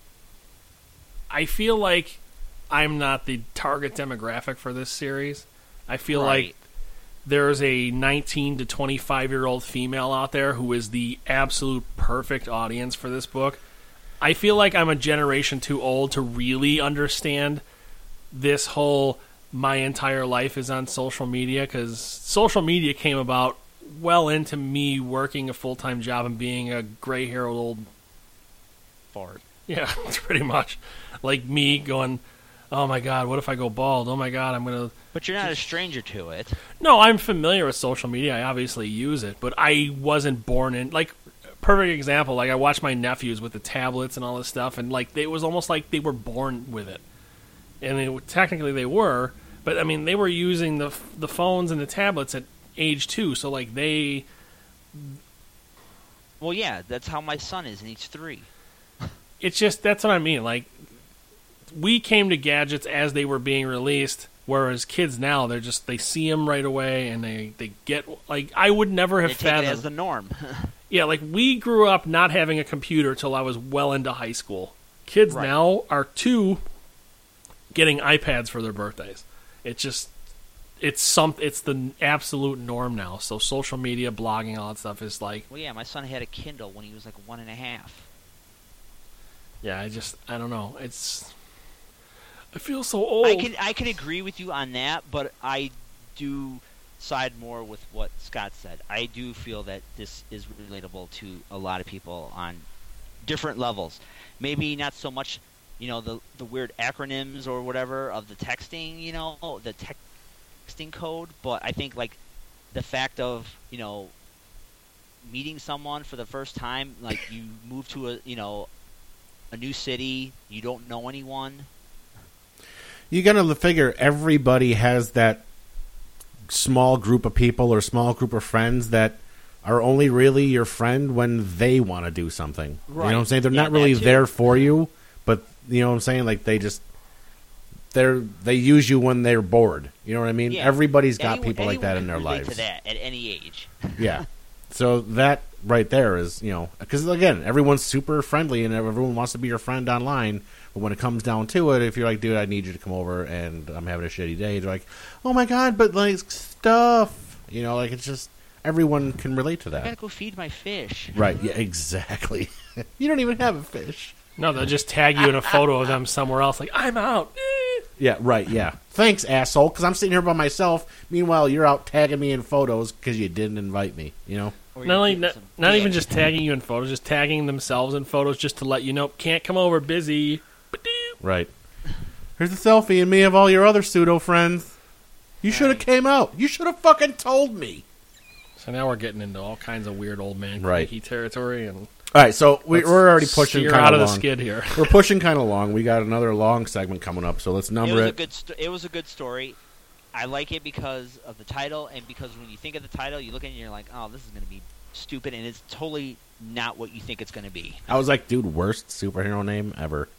I feel like I'm not the target demographic for this series. I feel Right. like there's a nineteen to twenty-five year old female out there who is the absolute perfect audience for this book. I feel like I'm a generation too old to really understand this whole my entire life is on social media, because social media came about well into me working a full-time job and being a gray-haired old Fart. yeah, pretty much. Like me going, oh my god, what if I go bald? Oh my god, I'm going to... But you're not a stranger to it. No, I'm familiar with social media. I obviously use it, but I wasn't born in... Like, perfect example, like I watched my nephews with the tablets and all this stuff, and like it was almost like they were born with it. And they, technically they were, but I mean, they were using the the phones and the tablets at age two, so like they... Well, yeah, that's how my son is, and he's three. It's just, that's what I mean. Like, we came to gadgets as they were being released, whereas kids now, they're just, they see them right away, and they, they get, like, I would never have They take it fathomed. as the norm. Yeah, like, we grew up not having a computer till I was well into high school. Kids Right. now are two getting iPads for their birthdays. It's just, it's some, it's the absolute norm now. So social media, blogging, all that stuff is like, Well, yeah, my son had a Kindle when he was like one and a half. yeah, I just, I don't know. It's, I feel so old. I can I can agree with you on that, but I do side more with what Scott said. I do feel that this is relatable to a lot of people on different levels. Maybe not so much, you know, the the weird acronyms or whatever of the texting, you know, the texting code, but I think like the fact of, you know, meeting someone for the first time, like you move to a, you know, a new city, you don't know anyone. You gotta figure everybody has that small group of people or small group of friends that are only really your friend when they want to do something. Right. You know what I'm saying? They're Yeah, not really that too. there for you, but you know what I'm saying? Like they just they're they use you when they're bored. You know what I mean? Yeah. Everybody's got Anyone- people like that anyone in their can relate lives. To that at any age. Yeah. So that right there is, you know, because again, everyone's super friendly and everyone wants to be your friend online. But when it comes down to it, if you're like, dude, I need you to come over and I'm having a shitty day, they're like, oh my God, but like stuff. You know, like it's just, everyone can relate to I gotta that. go feed my fish. Right. Yeah, exactly. You don't even have a fish. No, they'll just tag you in a photo of them somewhere else. Like, I'm out. Eh. Yeah, right, yeah. Thanks, asshole, because I'm sitting here by myself. Meanwhile, you're out tagging me in photos because you didn't invite me, you know? Or Not, you're only, getting not, some not even dick. just tagging you in photos, just tagging themselves in photos just to let you know, can't come over, busy. Ba-doo. Right. Here's a selfie and me of all your other pseudo friends. You should have Right. came out. You should have fucking told me. So now we're getting into all kinds of weird old man Right. cranky territory. And All right, so we, let's we're already pushing steer kind out of of the long. skid here. We're pushing kind of long. We got another long segment coming up, so let's It number was a it. good. Sto- it was a good story. I like it because of the title, and because when you think of the title, you look at it and you're like, "Oh, this is going to be stupid," and it's totally not what you think it's going to be. I was like, dude, worst superhero name ever.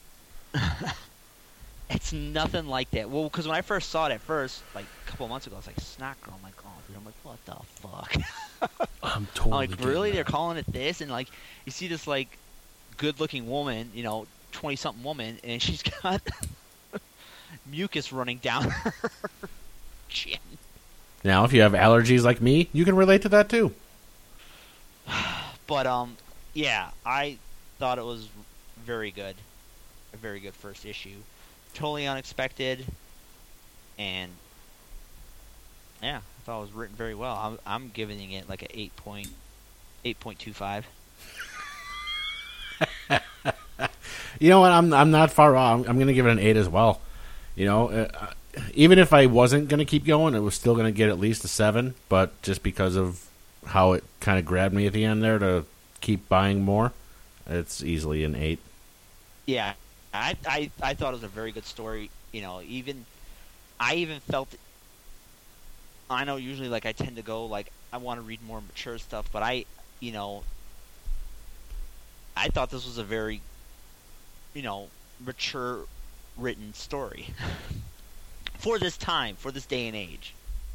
It's nothing like that. Well, because when I first saw it at first, like a couple of months ago, I was like, "Snot Girl." I'm like, "Oh, dude," I'm like, "What the fuck?" I'm I'm totally like, getting really? that. They're calling it this? And like, you see this like good-looking woman, you know, twenty-something woman, and she's got mucus running down her chin. Now, if you have allergies like me, you can relate to that too. But um, yeah, I thought it was very good, a very good first issue, totally unexpected, and yeah, I thought it was written very well. I'm I'm giving it like a eight point eight point two five. You know what? I'm I'm not far off. I'm, I'm going to give it an eight as well. You know, uh, even if I wasn't going to keep going, it was still going to get at least a seven. But just because of how it kind of grabbed me at the end there to keep buying more, it's easily an eight. Yeah, I, I I thought it was a very good story. You know, even I even felt. I know usually like I tend to go like I want to read more mature stuff, but I, you know, I thought this was a very, you know, mature written story for this time, for this day and age.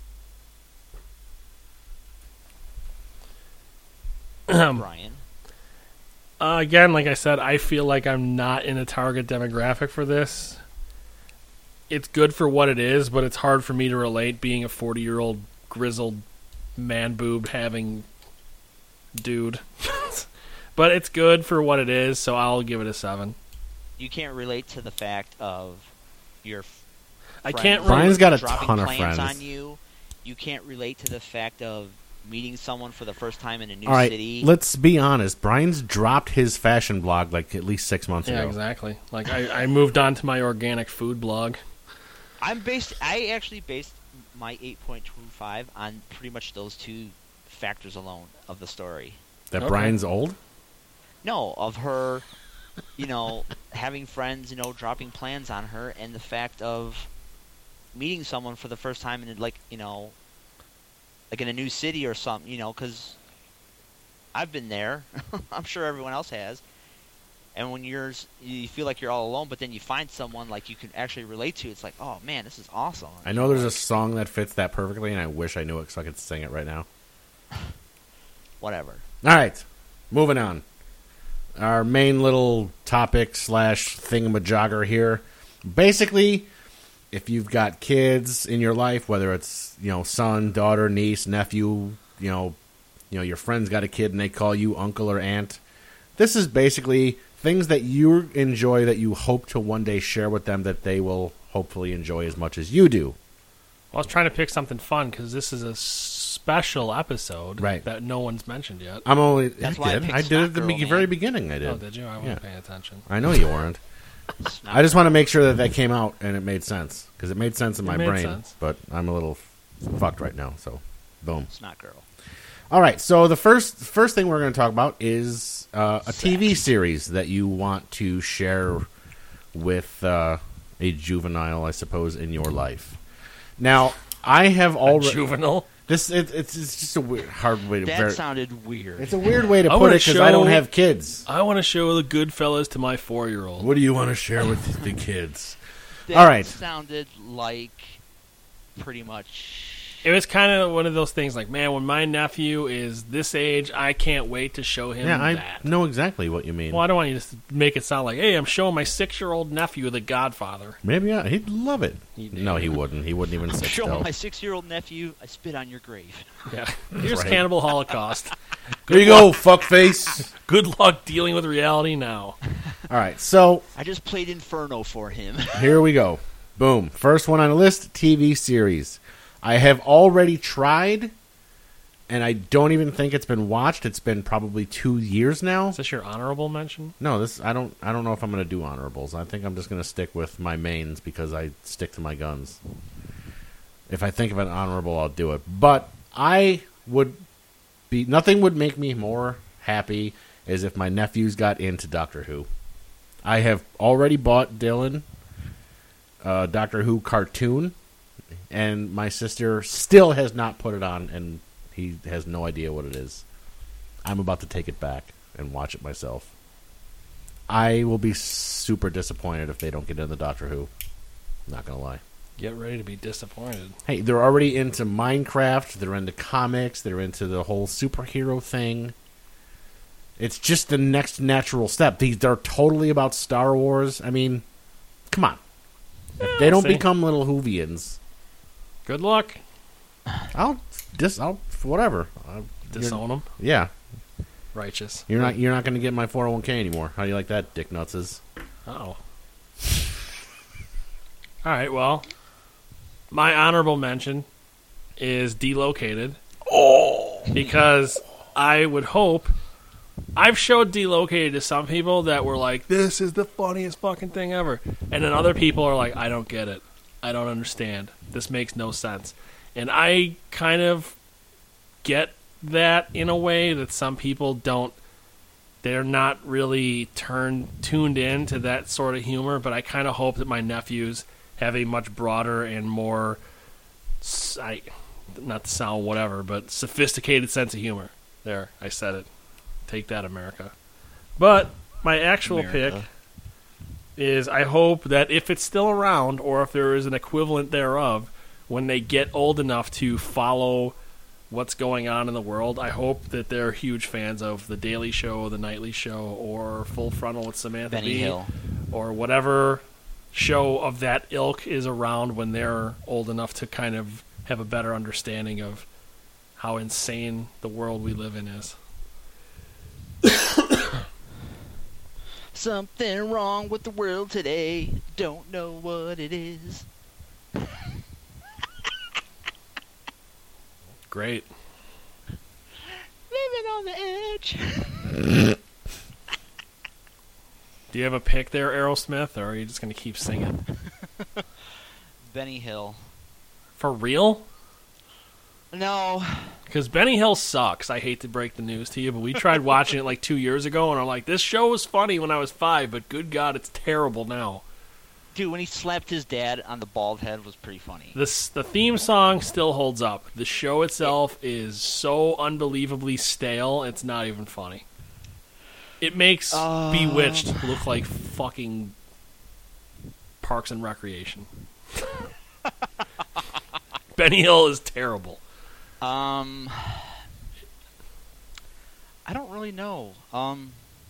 Brian. Uh, again, like I said, I feel like I'm not in a target demographic for this. It's good for what it is, but it's hard for me to relate being a forty-year-old grizzled man-boob having dude. But it's good for what it is, so I'll give it a seven. You can't relate to the fact of your f- I friends can't Brian's got a dropping ton of plans friends. on you. You can't relate to the fact of meeting someone for the first time in a new All right, city. let's be honest. Brian's dropped his fashion blog like at least six months Yeah, ago. exactly. Like, I, I moved on to my organic food blog. I'm based. I actually based my eight point two five on pretty much those two factors alone of the story. That Okay. Brian's old? No, of her, you know, having friends, you know, dropping plans on her, and the fact of meeting someone for the first time in, like, you know, like in a new city or something, you know, because I've been there. I'm sure everyone else has. And when you're, you feel like you're all alone, but then you find someone like you can actually relate to. It's like, oh man, this is awesome. I know there's a song that fits that perfectly, and I wish I knew it so I could sing it right now. Whatever. All right, moving on. Our main little topic slash thingamajogger here. Basically, if you've got kids in your life, whether it's, you know, son, daughter, niece, nephew, you know, you know, your friend's got a kid and they call you uncle or aunt. This is basically things that you enjoy that you hope to one day share with them that they will hopefully enjoy as much as you do. I was trying to pick something fun because this is a special episode Right. that no one's mentioned yet. I'm only. That's I why I did. picked I did at the Snot be- Girl, very man. beginning. I did. Oh, did you? I wasn't Yeah. paying attention. I know you weren't. It's not I just want to make sure that that came out and it made sense because it made sense in It my made brain. sense. But I'm a little f- fucked right now. So, boom. Snot Girl. All right. So the first first thing we're going to talk about is uh, a T V series that you want to share with uh, a juvenile, I suppose, in your life. Now, I have A already juvenile. this. It, it's it's just a weird, hard way to. That ver- sounded weird. it's a weird way to I put wanna it because I don't show- have kids. I want to show the Goodfellas to my four-year-old. What do you want to share with the kids? That All right. sounded like pretty much. It was kind of one of those things like, man, when my nephew is this age, I can't wait to show him Yeah, I that. know exactly what you mean. Well, I don't want you to s- make it sound like, hey, I'm showing my six-year-old nephew The Godfather. Maybe I, he'd love it. He'd- No, he wouldn't. He wouldn't even sit Show still. my six-year-old nephew. I spit on your grave. Yeah. Here's Right. Cannibal Holocaust. There you go, fuckface. Good luck dealing with reality now. All right, so I just played Inferno for him. here we go. Boom. First one on the list, T V series. I have already tried, and I don't even think it's been watched. It's been probably two years now. Is this your honorable mention? No, this I don't. I don't know if I'm going to do honorables. I think I'm just going to stick with my mains because I stick to my guns. If I think of an honorable, I'll do it. But I would be nothing would make me more happy as if my nephews got into Doctor Who. I have already bought Dylan uh, Doctor Who cartoon, and my sister still has not put it on, and he has no idea what it is. I'm about to take it back and watch it myself. I will be super disappointed if they don't get into Doctor Who. Not gonna lie. Get ready to be disappointed. Hey, they're already into Minecraft. They're into comics. They're into the whole superhero thing. It's just the next natural step. These they're totally about Star Wars. I mean, come on. If they don't see. become little Whovians, Good luck. I'll just I'll whatever. Uh, Disown them. yeah, Righteous. you're not you're not going to get my four oh one k anymore. How do you like that, Dick Nutses? Uh-oh. All right, well, my honorable mention is Delocated. Oh! Because I would hope... I've showed Delocated to some people that were like, this is the funniest fucking thing ever. And then other people are like, I don't get it. I don't understand. This makes no sense. And I kind of get that in a way that some people don't. They're not really turned tuned in to that sort of humor, but I kind of hope that my nephews have a much broader and more, s- I, not to sound whatever, but sophisticated sense of humor. There, I said it. Take that, America. But my actual America. pick is I hope that if it's still around, or if there is an equivalent thereof, when they get old enough to follow what's going on in the world, I hope that they're huge fans of The Daily Show, The Nightly Show, or Full Frontal with Samantha Benny Bee, Hill. or whatever show of that ilk is around when they're old enough to kind of have a better understanding of how insane the world we live in is. Something wrong with the world today. Don't know what it is. Great. Living on the edge. Do you have a pick there, Aerosmith, or are you just going to keep singing? Benny Hill. For real? No. Because Benny Hill sucks. I hate to break the news to you, but we tried watching it like two years ago, and I'm like, this show was funny when I was five, but good God, it's terrible now. Dude, when he slapped his dad on the bald head was pretty funny. This, the theme song still holds up. The show itself is so unbelievably stale, it's not even funny. It makes Um. Bewitched look like fucking Parks and Recreation. Benny Hill is terrible. Um, I don't really know. Um,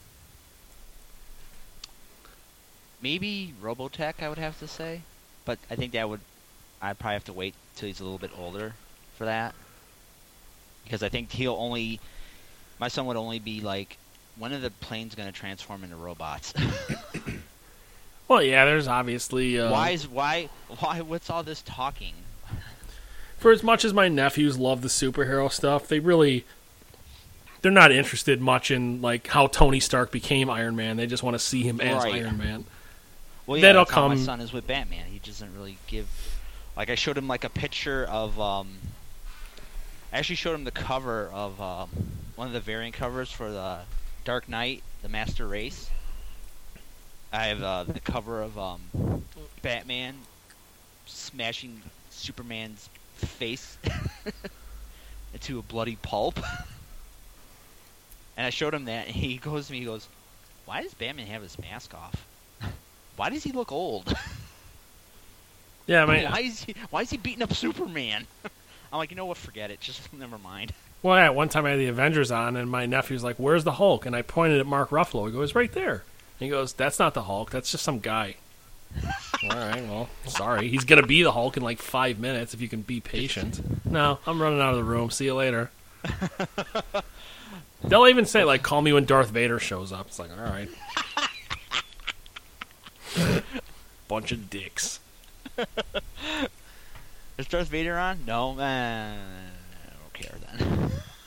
maybe Robotech, I would have to say, but I think that would I'd probably have to wait till he's a little bit older for that, because I think he'll only my son would only be like, when are the planes going to transform into robots? Well, Well, yeah, there's obviously... Uh, Why is why why? What's all this talking? For as much as my nephews love the superhero stuff, they really... They're not interested much in like how Tony Stark became Iron Man. They just want to see him as Right. Iron Man. Well, yeah, That'll that's how my come- son is with Batman. He doesn't really give. Like I showed him like a picture of. Um, I actually showed him the cover of um, one of the variant covers for the Dark Knight, the Master Race. I have uh, the cover of um, Batman smashing Superman's face into a bloody pulp. And I showed him that, and he goes to me, he goes, "Why does Batman have his mask off? Why does he look old? Yeah, I mean, why is he Why is he beating up Superman?" I'm like, you know what? Forget it. Just never mind. well, yeah, one time I had the Avengers on, and my nephew's like, "Where's the Hulk?" And I pointed at Mark Ruffalo. He goes, "Right there." And he goes, "That's not the Hulk. That's just some guy." All right, well, sorry. He's gonna be the Hulk in like five minutes if you can be patient. No, I'm running out of the room. See you later. They'll even say, like, call me when Darth Vader shows up. It's like, all right. Bunch of dicks. Is Darth Vader on? No, man. I don't care then.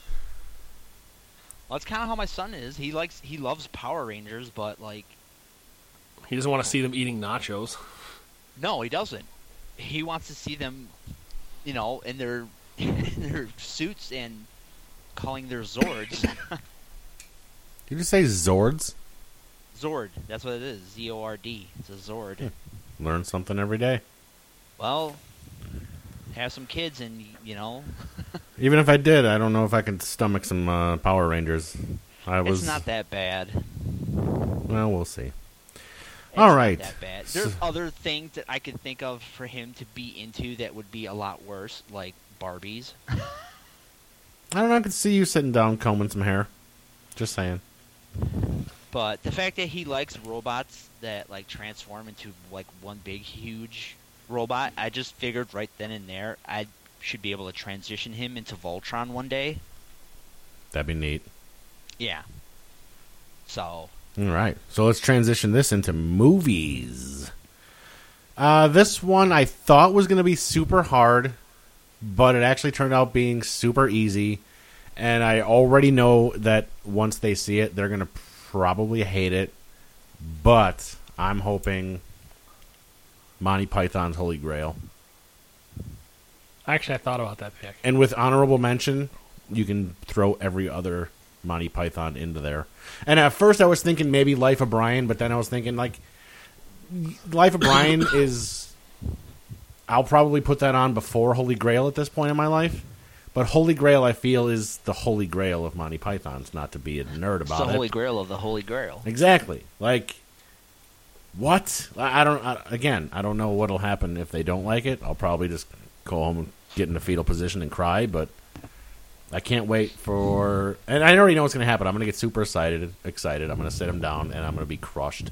Well, that's kind of how my son is. He likes, he loves Power Rangers, but like, He doesn't want to see them eating nachos. no, he doesn't. He wants to see them, you know, in their in their suits and calling their Zords. Did you say Zords? Zord. That's what it is. Z O R D. It's a Zord. Hmm. Learn something every day. Well, have some kids and, you know. Even if I did, I don't know if I can stomach some uh, Power Rangers. I was. It's not that bad. Well, we'll see. It's All not right. that bad. There's So- other things that I could think of for him to be into that would be a lot worse, like Barbies. I don't know. I could see you sitting down combing some hair. Just saying. But the fact that he likes robots that like transform into like one big huge robot, I just figured right then and there I should be able to transition him into Voltron one day. That'd be neat. Yeah. So, All right. So let's transition this into movies. Uh, this one I thought was going to be super hard, but it actually turned out being super easy. And I already know that once they see it, they're going to probably hate it. But I'm hoping Monty Python's Holy Grail. Actually, I thought about that pick. And with honorable mention, you can throw every other Monty Python into there. And at first I was thinking maybe Life of Brian, but then I was thinking, like, Life of Brian is... I'll probably put that on before Holy Grail at this point in my life. But Holy Grail, I feel, is the Holy Grail of Monty Python's, not to be a nerd it's about the it. Holy Grail of the Holy Grail. Exactly. Like, what? I I don't, I, again, I don't know what'll happen if they don't like it. I'll probably just go home and get in a fetal position and cry, but I can't wait for, and I already know what's going to happen. I'm going to get super excited, excited. I'm going to sit him down, and I'm going to be crushed.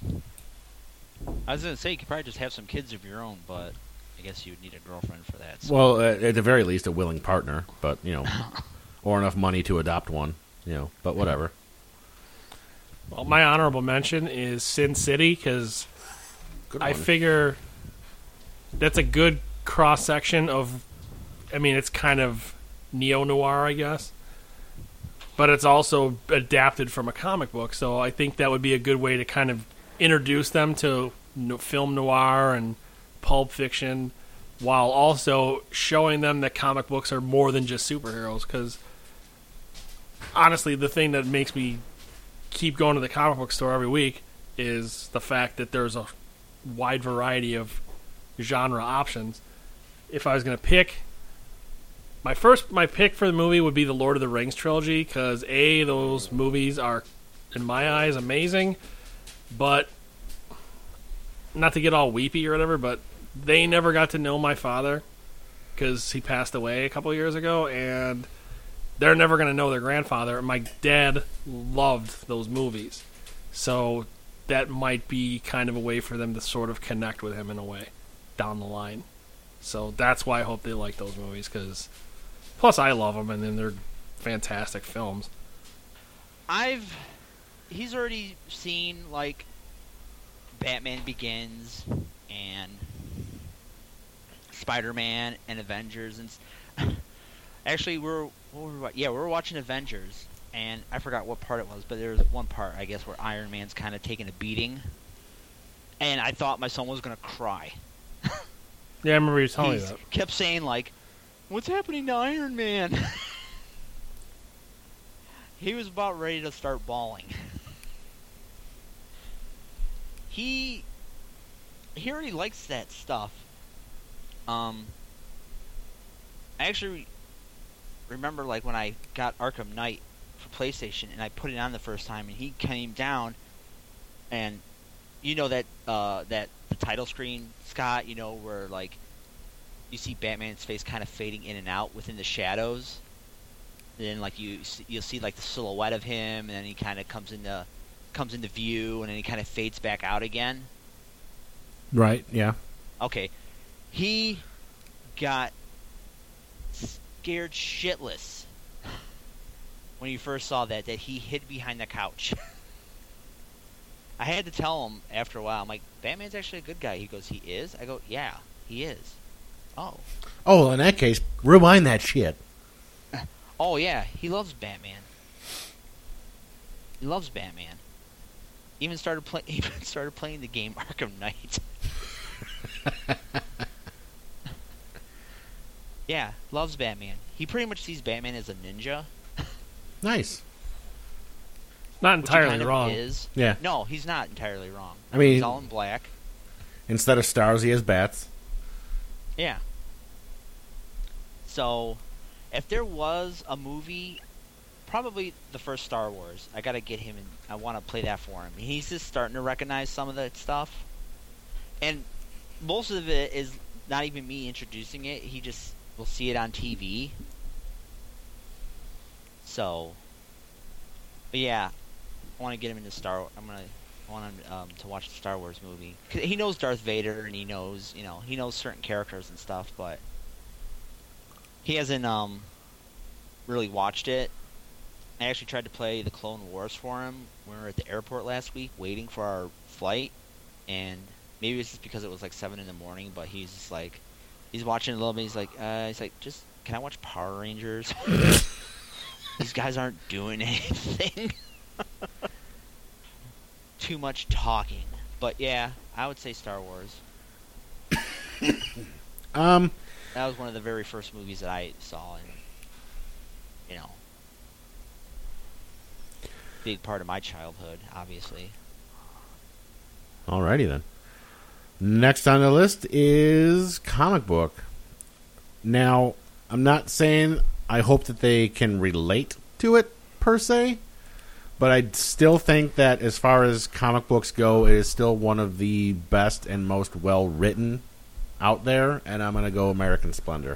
I was going to say, you could probably just have some kids of your own, but I guess you would need a girlfriend for that. So. Well, uh, at the very least, a willing partner, but, you know, or enough money to adopt one, you know, but whatever. Well, my honorable mention is Sin City, because Good I one. figure that's a good cross-section of, I mean, it's kind of neo-noir, I guess, but it's also adapted from a comic book, so I think that would be a good way to kind of introduce them to no- film noir and pulp fiction, while also showing them that comic books are more than just superheroes, because honestly, the thing that makes me keep going to the comic book store every week is the fact that there's a wide variety of genre options. If I was going to pick, my first my pick for the movie would be the Lord of the Rings trilogy, because A, those movies are, in my eyes, amazing, but not to get all weepy or whatever, but they never got to know my father because he passed away a couple of years ago, and they're never going to know their grandfather. My dad loved those movies, so that might be kind of a way for them to sort of connect with him in a way down the line. So that's why I hope they like those movies, because plus I love them, and then they're fantastic films. I've... He's already seen, like, Batman Begins and Spider-Man and Avengers and s- actually we're what were we, wa- yeah we were watching Avengers, and I forgot what part it was, but there was one part I guess where Iron Man's kind of taking a beating, and I thought my son was gonna cry. Yeah, I remember you telling me He that. kept saying like, "What's happening to Iron Man?" He was about ready to start bawling. He he already likes that stuff. Um, I actually remember like when I got Arkham Knight for PlayStation and I put it on the first time, and he came down, and you know that uh, that the title screen, Scott, you know where like you see Batman's face kind of fading in and out within the shadows. And then like you you'll see like the silhouette of him, and then he kind of comes into comes into view, and then he kind of fades back out again. Right, yeah. Okay. He got scared shitless when he first saw that, that he hid behind the couch. I had to tell him after a while, I'm like, Batman's actually a good guy. He goes, he is? I go, yeah, he is. Oh. Oh, in that case, rewind that shit. Oh, yeah, he loves Batman. He loves Batman. Even started, play- even started playing the game Arkham Knight. Yeah, loves Batman. He pretty much sees Batman as a ninja. Nice. Not Which he entirely kind of wrong. is. Yeah. No, he's not entirely wrong. I mean, he's all in black. Instead of stars, he has bats. Yeah. So, if there was a movie, probably the first Star Wars. I gotta get him, and I want to play that for him. He's just starting to recognize some of that stuff, and most of it is not even me introducing it. He just will see it on T V. So, but yeah, I want to get him into Star. I'm gonna I want him um, to watch the Star Wars movie. 'Cause he knows Darth Vader, and he knows you know he knows certain characters and stuff, but he hasn't um really watched it. I actually tried to play the Clone Wars for him. We were at the airport last week waiting for our flight, and maybe it's just because it was like seven in the morning, but he's just like, he's watching a little bit. He's like, uh, he's like, just can I watch Power Rangers? These guys aren't doing anything. Too much talking, but yeah, I would say Star Wars. Um, That was one of the very first movies that I saw, and you know, big part of my childhood, obviously. alrighty then. Next on the list is comic book. Now, I'm not saying I hope that they can relate to it, per se, but I still think that as far as comic books go, it is still one of the best and most well-written out there, and I'm going to go American Splendor.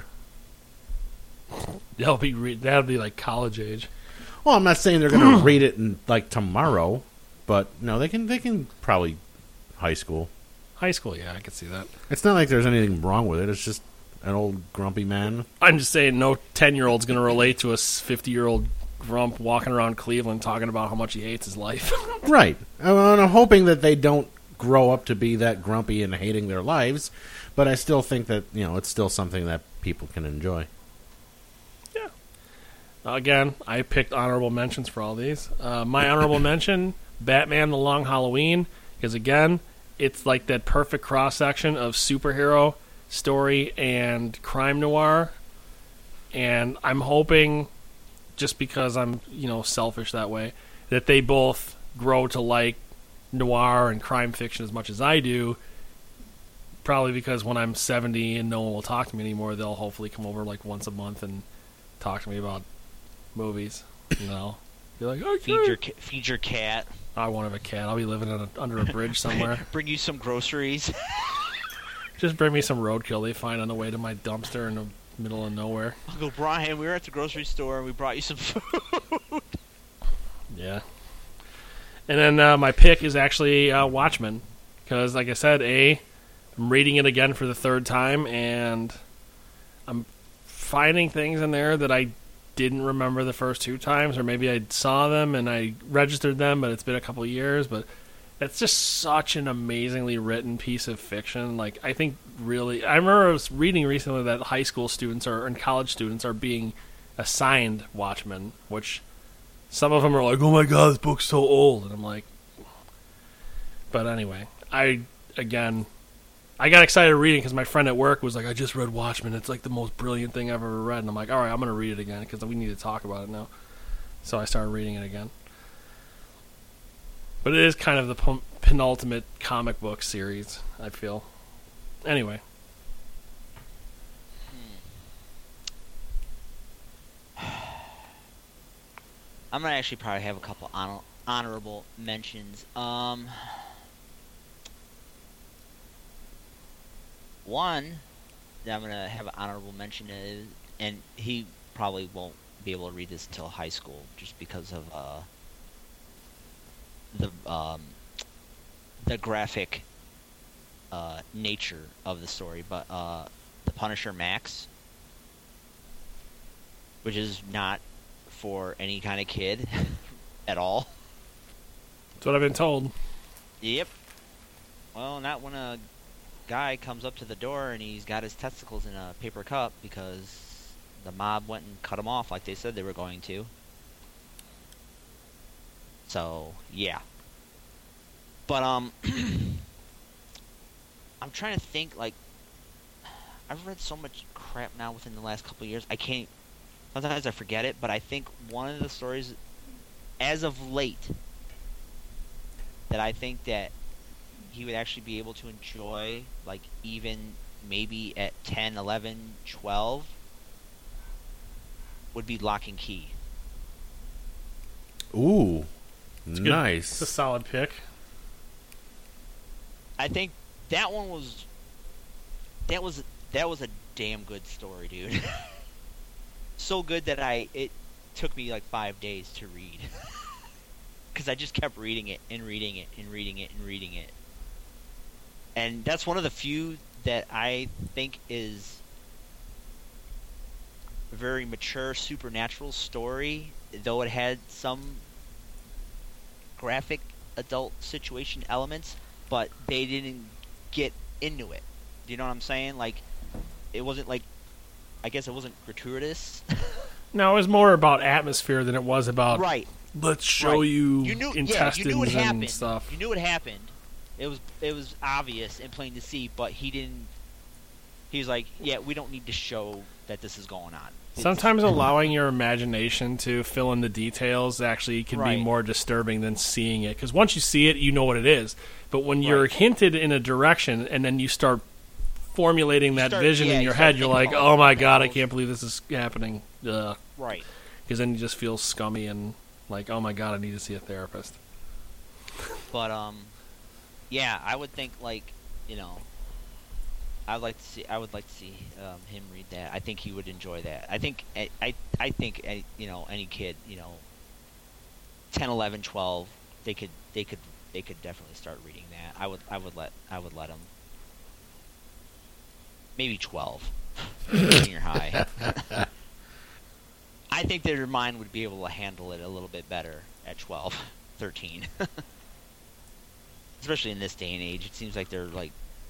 That'll be re- that'll be like college age. Well, I'm not saying they're going to read it in, like, tomorrow, but, no, they can, they can probably high school. High school, yeah, I could see that. It's not like there's anything wrong with it. It's just an old grumpy man. I'm just saying, no ten-year-old's going to relate to a fifty-year-old grump walking around Cleveland talking about how much he hates his life. Right. And I'm hoping that they don't grow up to be that grumpy and hating their lives, but I still think that, you know, it's still something that people can enjoy. Yeah. Again, I picked honorable mentions for all these. Uh, my honorable mention, Batman The Long Halloween, because again, it's like that perfect cross-section of superhero, story, and crime noir. And I'm hoping, just because I'm, you know, selfish that way, that they both grow to like noir and crime fiction as much as I do. Probably because when I'm seventy and no one will talk to me anymore, they'll hopefully come over like once a month and talk to me about movies. You know, be like, okay. Feed your ca- feed your cat. I won't have a cat. I'll be living in a, under a bridge somewhere. Bring you some groceries. Just bring me some roadkill they find on the way to my dumpster in the middle of nowhere. Uncle Brian, we were at the grocery store and we brought you some food. Yeah. And then uh, my pick is actually uh, Watchmen. Because, like I said, A, I'm reading it again for the third time, and I'm finding things in there that I didn't remember the first two times, or maybe I saw them and I registered them, but it's been a couple of years. But It's just such an amazingly written piece of fiction. Like, I think really, I remember I was reading recently that high school students or and college students are being assigned Watchmen, which some of them are like, "Oh my god, this book's so old," and I'm like, but anyway, I again, I got excited reading because my friend at work was like, "I just read Watchmen. It's like the most brilliant thing I've ever read," and I'm like, "All right, I'm gonna read it again because we need to talk about it now." So I started reading it again. But it is kind of the p- penultimate comic book series, I feel. Anyway. I'm going to actually probably have a couple honor- honorable mentions. Um, one that I'm going to have an honorable mention is, and he probably won't be able to read this until high school just because of uh, the um, the graphic uh, nature of the story, but uh, the Punisher Max, which is not for any kind of kid at all. That's what I've been told. Yep. Well, not when a guy comes up to the door and he's got his testicles in a paper cup because the mob went and cut him off like they said they were going to. So, yeah. But, um, I'm trying to think, like, I've read so much crap now within the last couple of years, I can't, sometimes I forget it, but I think one of the stories, as of late, that I think that he would actually be able to enjoy, like, even maybe at ten, eleven, twelve, would be Lock and Key. Ooh, It's nice. It's a solid pick. I think that one was that was that was a damn good story, dude. So good that I it took me like five days to read because I just kept reading it and reading it and reading it and reading it, and that's one of the few that I think is a very mature supernatural story, though it had some graphic adult situation elements, but they didn't get into it. Do you know what I'm saying? Like, it wasn't like, I guess it wasn't gratuitous. No, it was more about atmosphere than it was about, Right. let's show Right. you, You knew, yeah, intestines you knew what and happened. stuff. You knew what happened. It was it was obvious and plain to see, but he didn't. He was like, yeah, we don't need to show that this is going on. It's- Sometimes allowing your imagination to fill in the details actually can Right. be more disturbing than seeing it. Because once you see it, you know what it is. But when you're Right. hinted in a direction and then you start formulating You that start- vision yeah, in you your start head, you're thinking like, about oh my the god, I angles. can't believe this is happening. Because Right. then you just feel scummy and like, oh my god, I need to see a therapist. But um, yeah, I would think like, you know, I'd like to see. I would like to see um, him read that. I think he would enjoy that. I think. I. I, I think. uh, You know, any kid. You know, ten, eleven, twelve. They could. They could. They could definitely start reading that. I would. I would let. I would let them. Maybe twelve. Junior high. I think their mind would be able to handle it a little bit better at twelve, thirteen. Especially in this day and age, it seems like they're like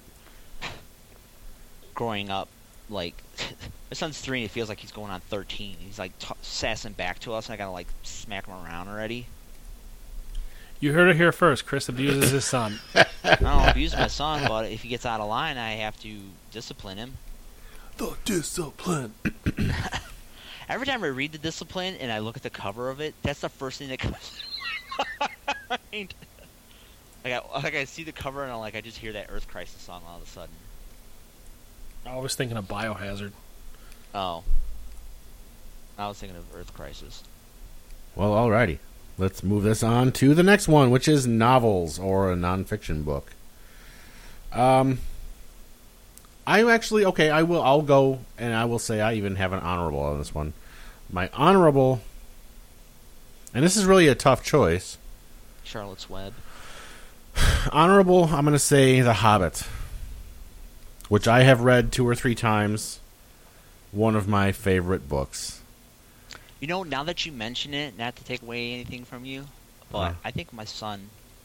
growing up. Like my son's three, and it feels like he's going on thirteen. He's like t- sassing back to us, and I gotta like smack him around already. You heard it here first. Chris abuses his son. I don't abuse my son, but if he gets out of line, I have to discipline him. The discipline. Every time I read the discipline and I look at the cover of it, that's the first thing that comes to my mind. Like I, like I see the cover and I'm like, I just hear that Earth Crisis song all of a sudden. I was thinking of Biohazard. Oh. I was thinking of Earth Crisis. Well, alrighty. Let's move this on to the next one, which is novels or a nonfiction book. Um, I'm actually okay. I will. I'll go, and I will say I even have an honorable on this one. My honorable, and this is really a tough choice. Charlotte's Web. Honorable, I'm going to say The Hobbit, which I have read two or three times. One of my favorite books. You know, now that you mention it, not to take away anything from you, but Uh. I think my son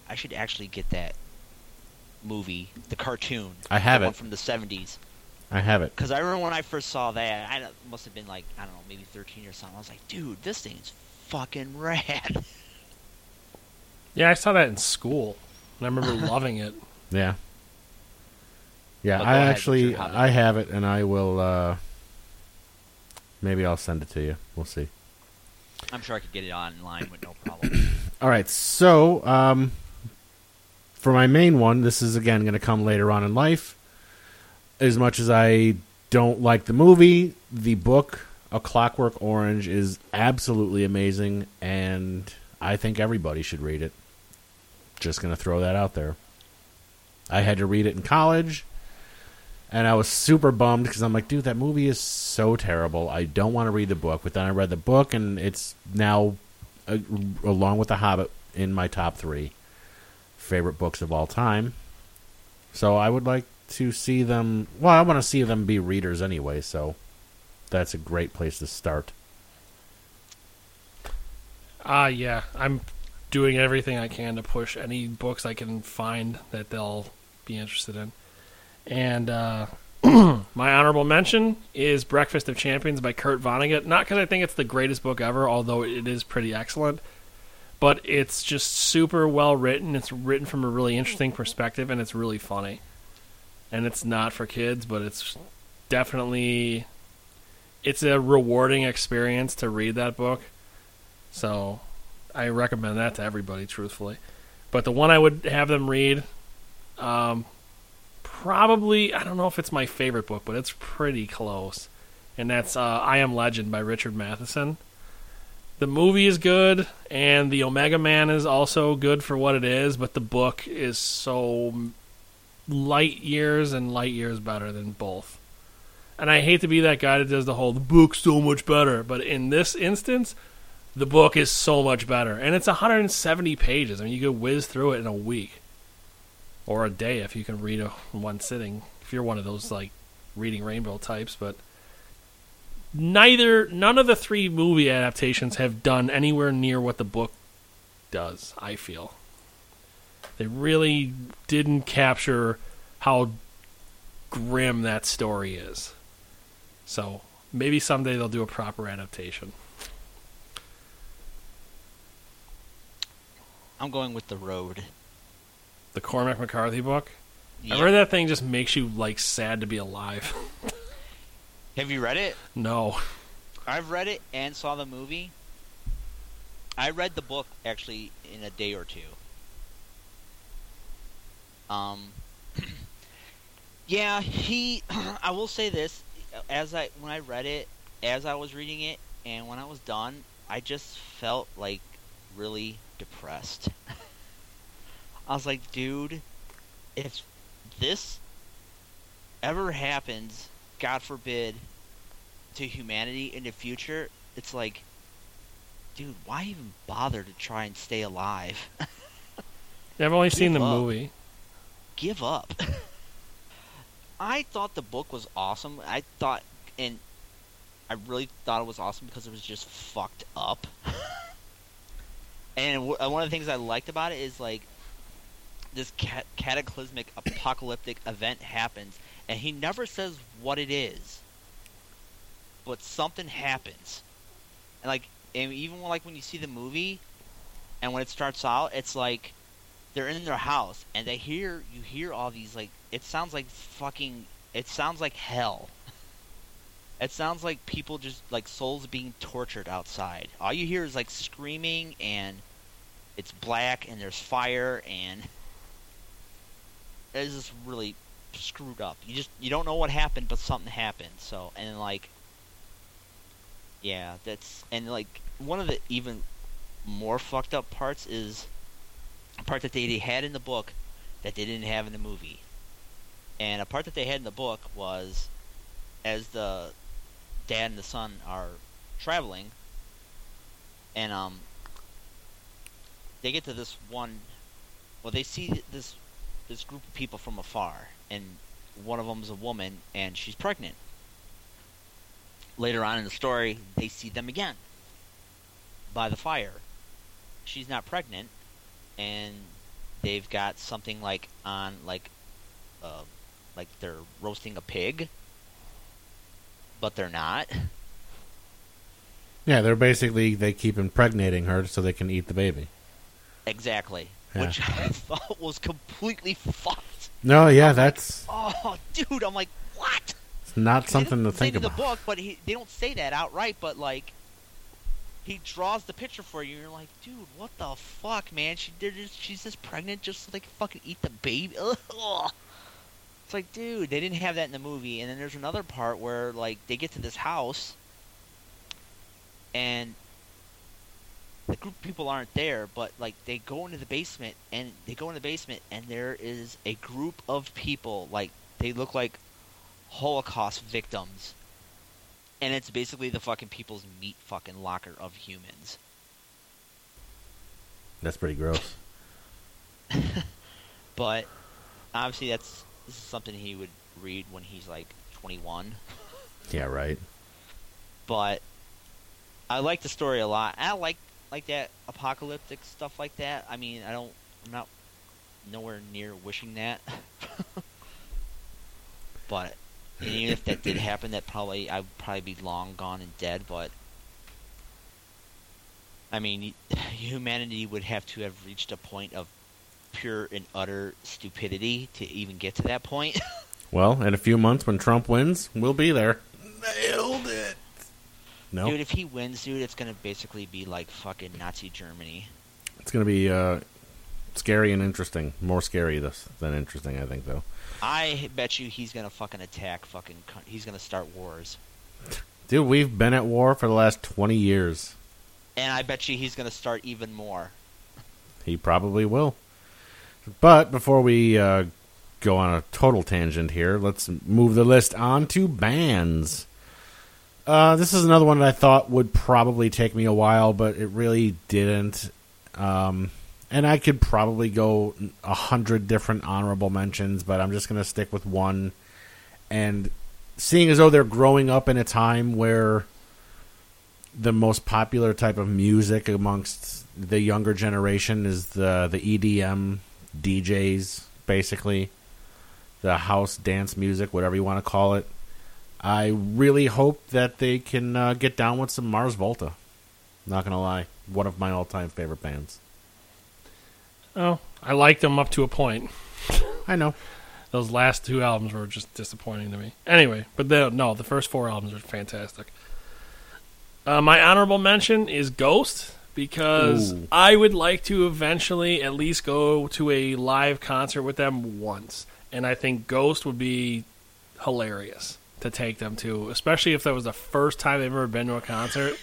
I should actually get that movie, the cartoon. I have the it. one from the seventies. I have it. Because I remember when I first saw that, I don't- must have been like, I don't know, maybe thirteen or something. I was like, dude, this thing's fucking rad. Yeah, I saw that in school, and I remember loving it. Yeah. Yeah, But go I ahead, actually what's your hobby? I have it, and I will. Uh, maybe I'll send it to you. We'll see. I'm sure I could get it online with no problem. All right, so um, for my main one, this is again going to come later on in life. As much as I don't like the movie, the book, A Clockwork Orange, is absolutely amazing, and I think everybody should read it. Just going to throw that out there. I had to read it in college, and I was super bummed because I'm like, dude, that movie is so terrible. I don't want to read the book. But then I read the book, and it's now, uh, along with The Hobbit, in my top three favorite books of all time. So I would like to see them. Well, I want to see them be readers anyway, so that's a great place to start. Ah, uh, yeah. I'm doing everything I can to push any books I can find that they'll be interested in. And uh, my honorable mention is Breakfast of Champions by Kurt Vonnegut. Not because I think it's the greatest book ever, although it is pretty excellent. But it's just super well written. It's written from a really interesting perspective, and it's really funny. And it's not for kids, but it's definitely... It's a rewarding experience to read that book. So I recommend that to everybody, truthfully. But the one I would have them read, um, probably, I don't know if it's my favorite book, but it's pretty close. And that's uh, I Am Legend by Richard Matheson. The movie is good, and the Omega Man is also good for what it is, but the book is so light years and light years better than both. And I hate to be that guy that does the whole, the book's so much better, but in this instance, the book is so much better. And it's one hundred seventy pages. I mean, you could whiz through it in a week. Or a day if you can read it in one sitting. If you're one of those, like, reading Rainbow types. But neither, none of the three movie adaptations have done anywhere near what the book does, I feel. They really didn't capture how grim that story is. So, maybe someday they'll do a proper adaptation. I'm going with The Road. The Cormac McCarthy book? Yeah. I've heard that thing just makes you, like, sad to be alive. Have you read it? No. I've read it and saw the movie. I read the book, actually, in a day or two. Um... Yeah, he. I will say this: as I when I read it, as I was reading it, and when I was done, I just felt like really depressed. I was like, dude, if this ever happens, God forbid, to humanity in the future, it's like, dude, why even bother to try and stay alive? Yeah, I've only seen the Give up. movie. Give up. I thought the book was awesome. I thought, and I really thought it was awesome because it was just fucked up. And w- one of the things I liked about it is, like, this cat- cataclysmic apocalyptic event happens, and he never says what it is, but something happens. And, like, and even when, like, when you see the movie, and when it starts out, it's like they're in their house, and they hear, you hear all these, like, it sounds like fucking, it sounds like hell. It sounds like people just, like, souls being tortured outside. All you hear is, like, screaming, and it's black, and there's fire, and it's just really screwed up. You just, you don't know what happened, but something happened, so, and, like, yeah, that's, and, like, one of the even more fucked up parts is a part that they, they had in the book that they didn't have in the movie. And a part that they had in the book was, as the dad and the son are traveling, and um, they get to this one, well, they see this this group of people from afar, and one of them's a woman, and she's pregnant. Later on in the story, they see them again by the fire. She's not pregnant, and they've got something like on like, uh, like they're roasting a pig, but they're not. Yeah, they're basically, they keep impregnating her so they can eat the baby. Exactly. Yeah. Which I thought was completely fucked. No, yeah, I'm that's like, oh, dude, I'm like, what? it's not something to They didn't say think it in about. the book, but he, they don't say that outright, but like, he draws the picture for you, and you're like, dude, what the fuck, man? She did just, she's just pregnant just so they can fucking eat the baby. Ugh. It's like, dude, they didn't have that in the movie. And then there's another part where like they get to this house, and the group of people aren't there, but like they go into the basement, and they go in the basement, and there is a group of people, like they look like Holocaust victims, and it's basically the fucking people's meat fucking locker of humans. That's pretty gross. But obviously, that's this is something he would read when he's like twenty-one. Yeah, right. But I like the story a lot. I like like that apocalyptic stuff like that. I mean, I don't. I'm not nowhere near wishing that. But and even if that did happen, that probably I would probably be long gone and dead. But I mean, humanity would have to have reached a point of pure and utter stupidity to even get to that point. Well, in a few months when Trump wins, we'll be there. Nailed it. No, Dude, if he wins, dude, it's gonna basically be like fucking Nazi Germany. it's going to be uh, scary and interesting. More scary this than interesting, I think, though. I bet you he's gonna fucking attack fucking. co- He's gonna start wars, Dude, we've been at war for the last twenty years. and I bet you he's gonna start even more. He probably will. But before we uh, go on a total tangent here, let's move the list on to bands. Uh, this is another one that I thought would probably take me a while, but it really didn't. Um, and I could probably go a hundred different honorable mentions, but I'm just going to stick with one. And seeing as though they're growing up in a time where the most popular type of music amongst the younger generation is the the E D M D Js, basically. The house dance music, whatever you want to call it. I really hope that they can uh, get down with some Mars Volta. Not going to lie. One of my all-time favorite bands. Oh, I liked them up to a point. I know. Those last two albums were just disappointing to me. Anyway, but the, no, the first four albums are fantastic. Uh, my honorable mention is Ghost, because Ooh. I would like to eventually at least go to a live concert with them once. And I think Ghost would be hilarious to take them to, especially if that was the first time they've ever been to a concert.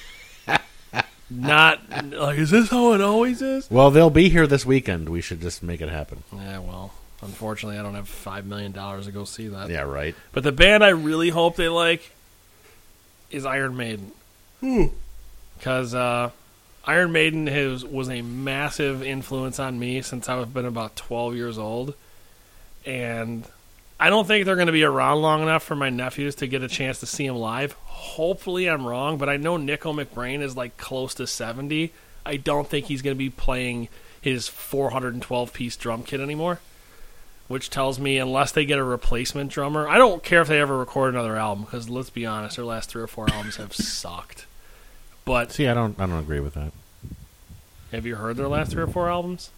Not, like, is this how it always is? Well, they'll be here this weekend. We should just make it happen. Yeah, well, unfortunately, I don't have five million dollars to go see that. Yeah, right. But the band I really hope they like is Iron Maiden. Because uh, Iron Maiden has, was a massive influence on me since I've been about twelve years old. And I don't think they're going to be around long enough for my nephews to get a chance to see them live. Hopefully I'm wrong, but I know Nico McBrain is like close to seventy. I don't think he's going to be playing his four hundred twelve piece drum kit anymore. Which tells me, unless they get a replacement drummer, I don't care if they ever record another album, because let's be honest, their last three or four albums have sucked. But See, I don't I don't agree with that. have you heard their last three or four albums?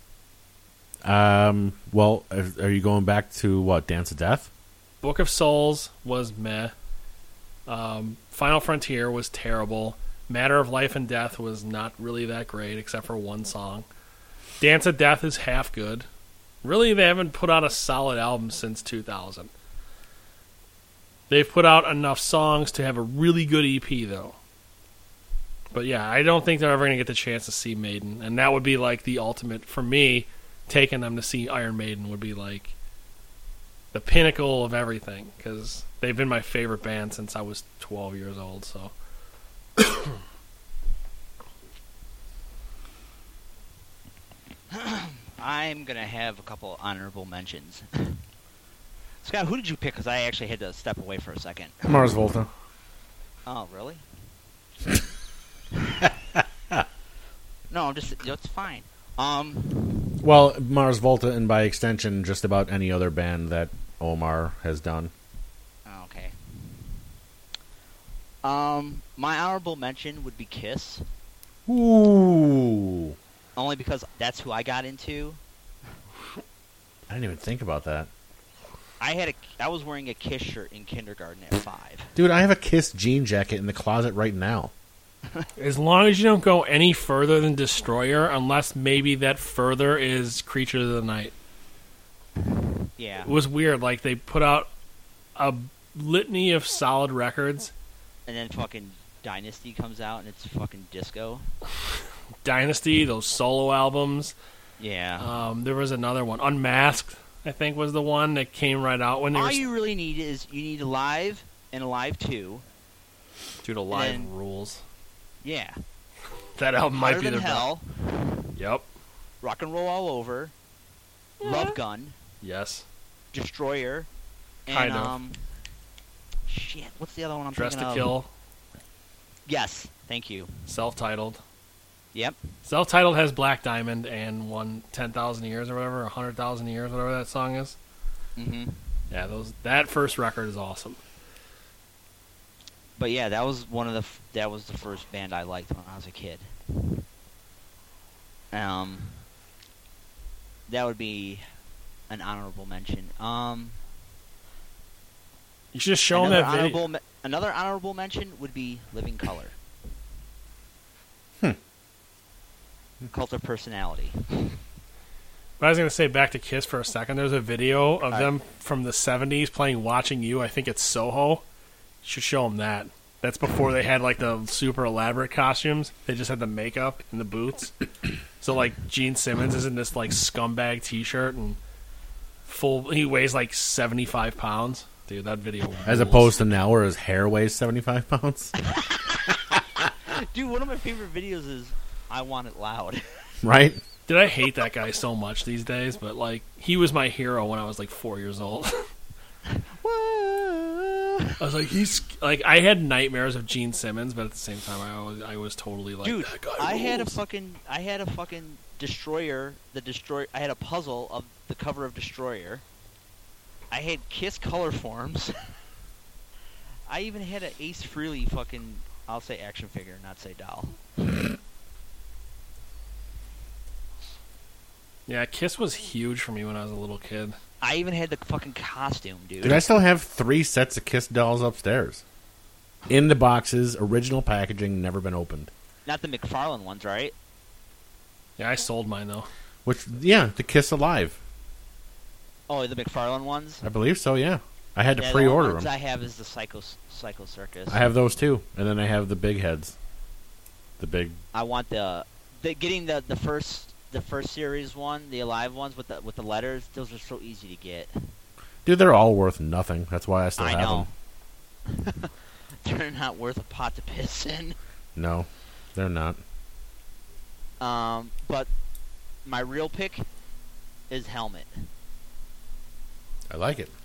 Um, well, are are you going back to, what, Dance of Death? Book of Souls was meh. Um, Final Frontier was terrible. Matter of Life and Death was not really that great, except for one song. Dance of Death is half good. Really, they haven't put out a solid album since two thousand. They've put out enough songs to have a really good E P, though. But yeah, I don't think they're ever going to get the chance to see Maiden. And that would be like the ultimate, for me, taking them to see Iron Maiden would be like the pinnacle of everything, because they've been my favorite band since I was twelve years old. So I'm gonna have a couple honorable mentions. Scott, who did you pick? Because I actually had to step away for a second. Mars Volta. Oh, really? No, I'm just. It's fine. Um, Well, Mars Volta, and by extension, just about any other band that Omar has done. Oh, okay. Um, my honorable mention would be Kiss, Ooh. only because that's who I got into. I didn't even think about that. I had a, I was wearing a Kiss shirt in kindergarten at five. Dude, I have a Kiss jean jacket in the closet right now. As long as you don't go any further than Destroyer, unless maybe that further is Creatures of the Night. Yeah. It was weird. Like, they put out a litany of solid records. And then fucking Dynasty comes out and it's fucking disco. Dynasty, those solo albums. Yeah. Um, there was another one. Unmasked, I think, was the one that came right out when they All were... you really need is you need Alive and Alive two. Dude, Alive then- rules. Yeah. That album might Hotter be Than their Hell. best. Yep. Rock and Roll All Over. Love Gun. Yes. Destroyer. And, Kind of. um... Shit, what's the other one I'm Dress thinking to of? Kill. Yes, thank you. Self-titled. Yep. Self-titled has Black Diamond and won ten thousand years or whatever, one hundred thousand years, whatever that song is. Mm-hmm. Yeah, those that first record is awesome. But yeah, that was one of the f- that was the first band I liked when I was a kid. Um, that would be an honorable mention. Um, You should just show them another that video. honorable me- another honorable mention would be Living Color. Hmm. Cult of Personality. But I was going to say, back to Kiss for a second. There's a video of Alright. them from the seventies playing Watching You. I think it's Soho. You should show them that. That's before they had like the super elaborate costumes. They just had the makeup and the boots. So like Gene Simmons is in this like scumbag T-shirt and full. He weighs like seventy-five pounds. Dude, that video. As rules. opposed to now where his hair weighs seventy-five pounds. Dude, one of my favorite videos is I Want It Loud. Right? Dude, I hate that guy so much these days. But like, he was my hero when I was like four years old. I was like, he's like, I had nightmares of Gene Simmons, but at the same time, I was, I was totally like, Dude, that guy I had a rules. fucking, I had a fucking Destroyer. The Destroyer. I had a puzzle of the cover of Destroyer. I had Kiss color forms. I even had an Ace Frehley fucking, I'll say action figure, not say doll. Yeah, Kiss was huge for me when I was a little kid. I even had the fucking costume, dude. Dude, I still have three sets of Kiss dolls upstairs. In the boxes, original packaging, never been opened. Not the McFarlane ones, right? Yeah, I sold mine though. Which, yeah, the Kiss Alive. Oh, the McFarlane ones. I believe so, yeah. I had to Yeah, the pre-order ones them. I have is the Psycho Psycho Circus. I have those too. And then I have the big heads. The big... I want the, the getting the the first the first series one, the Alive ones with the with the letters. Those are so easy to get. Dude, they're all worth nothing. That's why I still I have know. them. They're not worth a pot to piss in. No, they're not. Um, but my real pick is Helmet. I like it.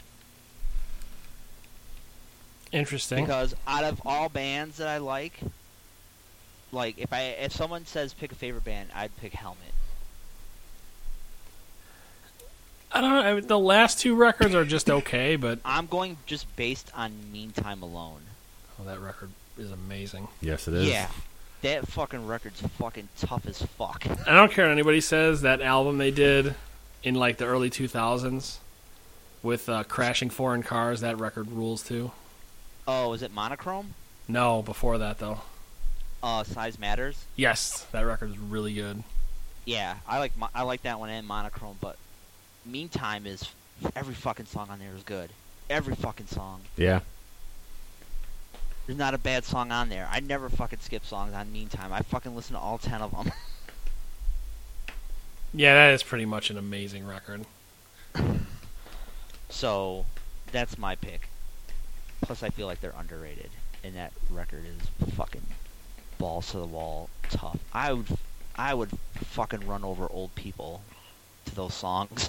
Interesting. Because out of all bands that I like, like if I if someone says pick a favorite band, I'd pick Helmet. I don't know. I mean, the last two records are just okay, but I'm going just based on Meantime alone. oh, that record is amazing. Yes, it is. Yeah. That fucking record's fucking tough as fuck. I don't care what anybody says. That album they did in like the early two thousands with uh, Crashing Foreign Cars, that record rules too. Oh, is it Monochrome? No, before that though. Uh, Size Matters. Yes, that record is really good. Yeah, I like mo- I like that one and Monochrome, but Meantime is every fucking song on there is good. Every fucking song. Yeah. There's not a bad song on there. I never fucking skip songs on Meantime. I fucking listen to all ten of them. Yeah, that is pretty much an amazing record. So, that's my pick. Plus, I feel like they're underrated, and that record is fucking balls to the wall tough. I would, I would fucking run over old people to those songs.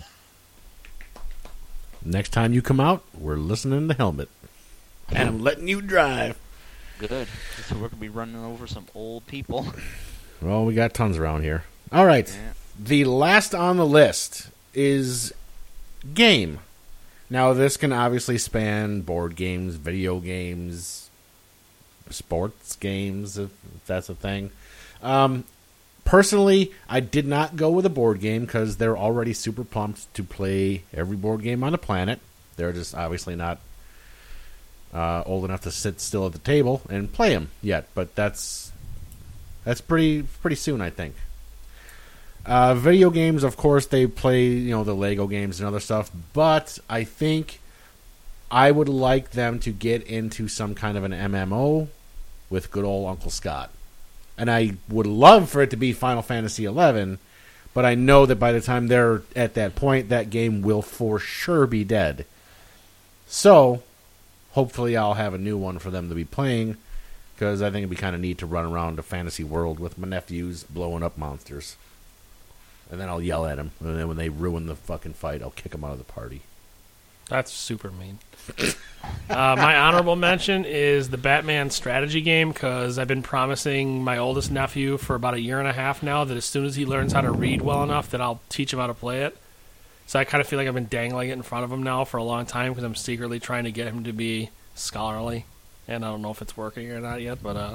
Next time you come out, we're listening to Helmet. And I'm letting you drive. Good. So we're gonna be running over some old people. Well, we got tons around here. All right. Yeah. the last on the list is game. Now, this can obviously span board games, video games, sports games, if that's a thing. Um, personally, I did not go with a board game because they're already super pumped to play every board game on the planet. They're just obviously not uh, old enough to sit still at the table and play them yet, but that's that's pretty pretty soon, I think. Uh, video games, of course, they play, you know, the Lego games and other stuff, but I think I would like them to get into some kind of an M M O with good old Uncle Scott. And I would love for it to be Final Fantasy eleven, but I know that by the time they're at that point, that game will for sure be dead. So, hopefully I'll have a new one for them to be playing, because I think it'd be kind of neat to run around a fantasy world with my nephews blowing up monsters. And then I'll yell at them. And then when they ruin the fucking fight, I'll kick them out of the party. That's super mean. uh, my honorable mention is the Batman strategy game, because I've been promising my oldest nephew for about a year and a half now that as soon as he learns how to read well enough that I'll teach him how to play it. So I kind of feel like I've been dangling it in front of him now for a long time because I'm secretly trying to get him to be scholarly. And I don't know if it's working or not yet, but uh,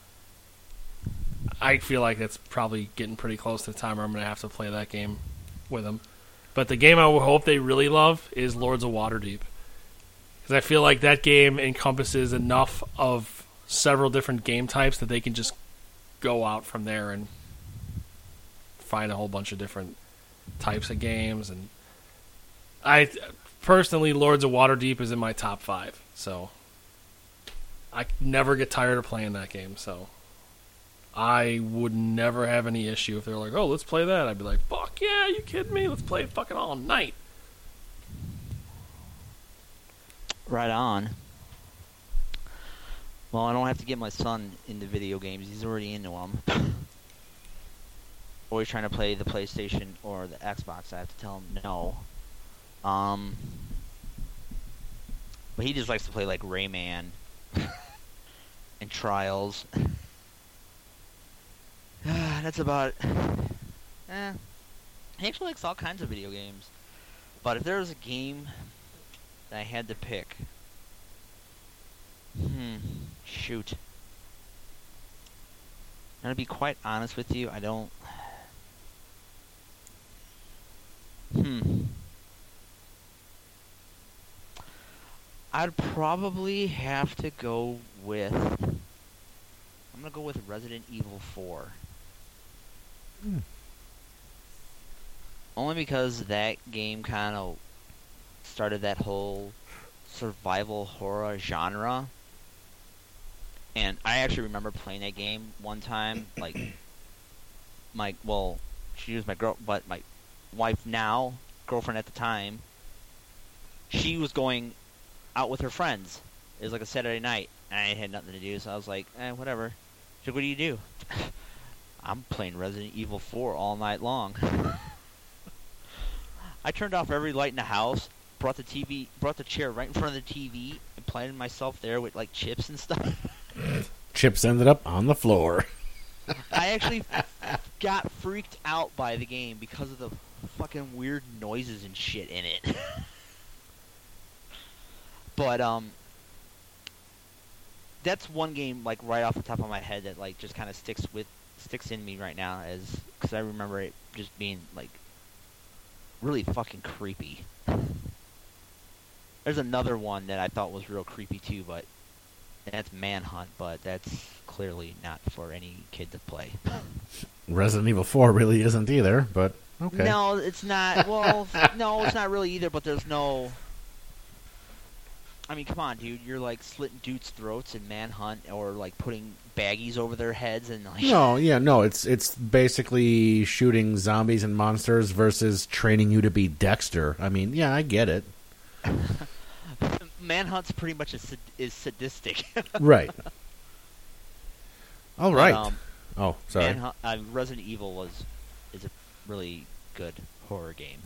I feel like it's probably getting pretty close to the time where I'm going to have to play that game with him. But the game I would hope they really love is Lords of Waterdeep. Because I feel like that game encompasses enough of several different game types that they can just go out from there and find a whole bunch of different types of games. And I personally, Lords of Waterdeep is in my top five. So I never get tired of playing that game. So I would never have any issue if they're like, oh, let's play that. I'd be like, fuck yeah, you kidding me? Let's play it fucking all night. Right on. Well, I don't have to get my son into video games. He's already into them. Always trying to play the PlayStation or the Xbox. I have to tell him no. Um, but he just likes to play like Rayman and Trials. That's about it. Eh. He actually likes all kinds of video games. But if there was a game that I had to pick... Hmm. Shoot. And to be quite honest with you, I don't... Hmm. I'd probably have to go with... I'm gonna go with Resident Evil four. Hmm. Only because that game kind of started that whole survival horror genre. And I actually remember playing that game one time. Like, my, well, she was my girl, but my wife now, girlfriend at the time, she was going out with her friends. It was like a Saturday night, and I had nothing to do, so I was like, eh, whatever. She's like, what do you do? I'm playing Resident Evil four all night long. I turned off every light in the house, brought the T V, brought the chair right in front of the T V, and planted myself there with like chips and stuff. Chips ended up on the floor. I actually f- got freaked out by the game because of the fucking weird noises and shit in it. But um, that's one game like right off the top of my head that like just kind of sticks with sticks in me right now, as because I remember it just being like really fucking creepy. There's another one that I thought was real creepy too, but that's Manhunt, but that's clearly not for any kid to play. Resident Evil four really isn't either, but okay. No, it's not. Well, no, it's not really either, but there's no... I mean, come on, dude. You're, like, slitting dudes' throats in Manhunt or, like, putting baggies over their heads and, like... No, yeah, no. It's it's basically shooting zombies and monsters versus training you to be Dexter. I mean, yeah, I get it. Manhunt's pretty much a, is sadistic. Right. All right. But, um, oh, sorry. Manhunt, uh, Resident Evil was is a really good horror game.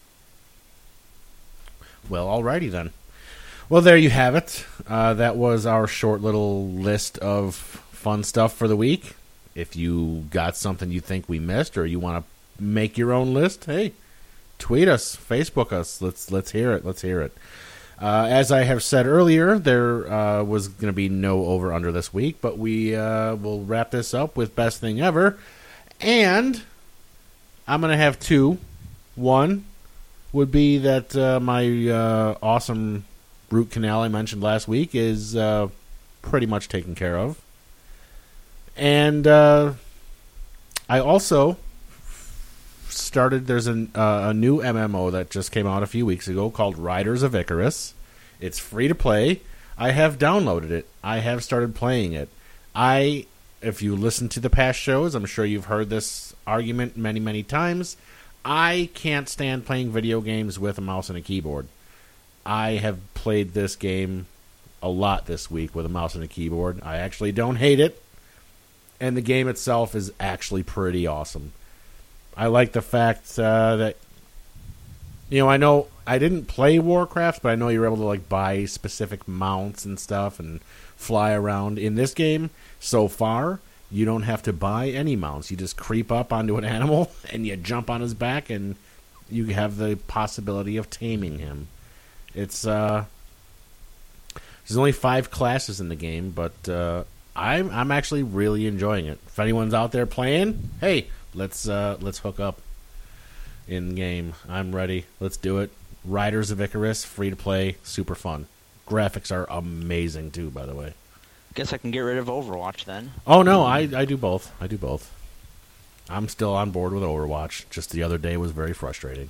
Well, alrighty then. Well, there you have it. Uh, that was our short little list of fun stuff for the week. If you got something you think we missed or you want to make your own list, hey, tweet us, Facebook us. Let's let's hear it. Let's hear it. Uh, as I have said earlier, there uh, was going to be no over-under this week, but we uh, will wrap this up with Best Thing Ever. And I'm going to have two. One would be that uh, my uh, awesome root canal I mentioned last week is uh, pretty much taken care of. And uh, I also started, there's an, uh, a new M M O that just came out a few weeks ago called Riders of Icarus. It's free to play. I have downloaded it. I have started playing it. I, if you listen to the past shows, I'm sure you've heard this argument many, many times. I can't stand playing video games with a mouse and a keyboard. I have played this game a lot this week with a mouse and a keyboard. I actually don't hate it. And the game itself is actually pretty awesome. I like the fact uh, that, you know, I know I didn't play Warcraft, but I know you're able to, like, buy specific mounts and stuff and fly around. In this game, so far, you don't have to buy any mounts. You just creep up onto an animal and you jump on his back and you have the possibility of taming him. It's, uh, there's only five classes in the game, but uh, I'm, I'm actually really enjoying it. If anyone's out there playing, hey, Let's uh, let's hook up in game. I'm ready. Let's do it. Riders of Icarus, free to play, super fun. Graphics are amazing too, by the way. Guess I can get rid of Overwatch then. Oh no, I I do both. I do both. I'm still on board with Overwatch. Just the other day was very frustrating.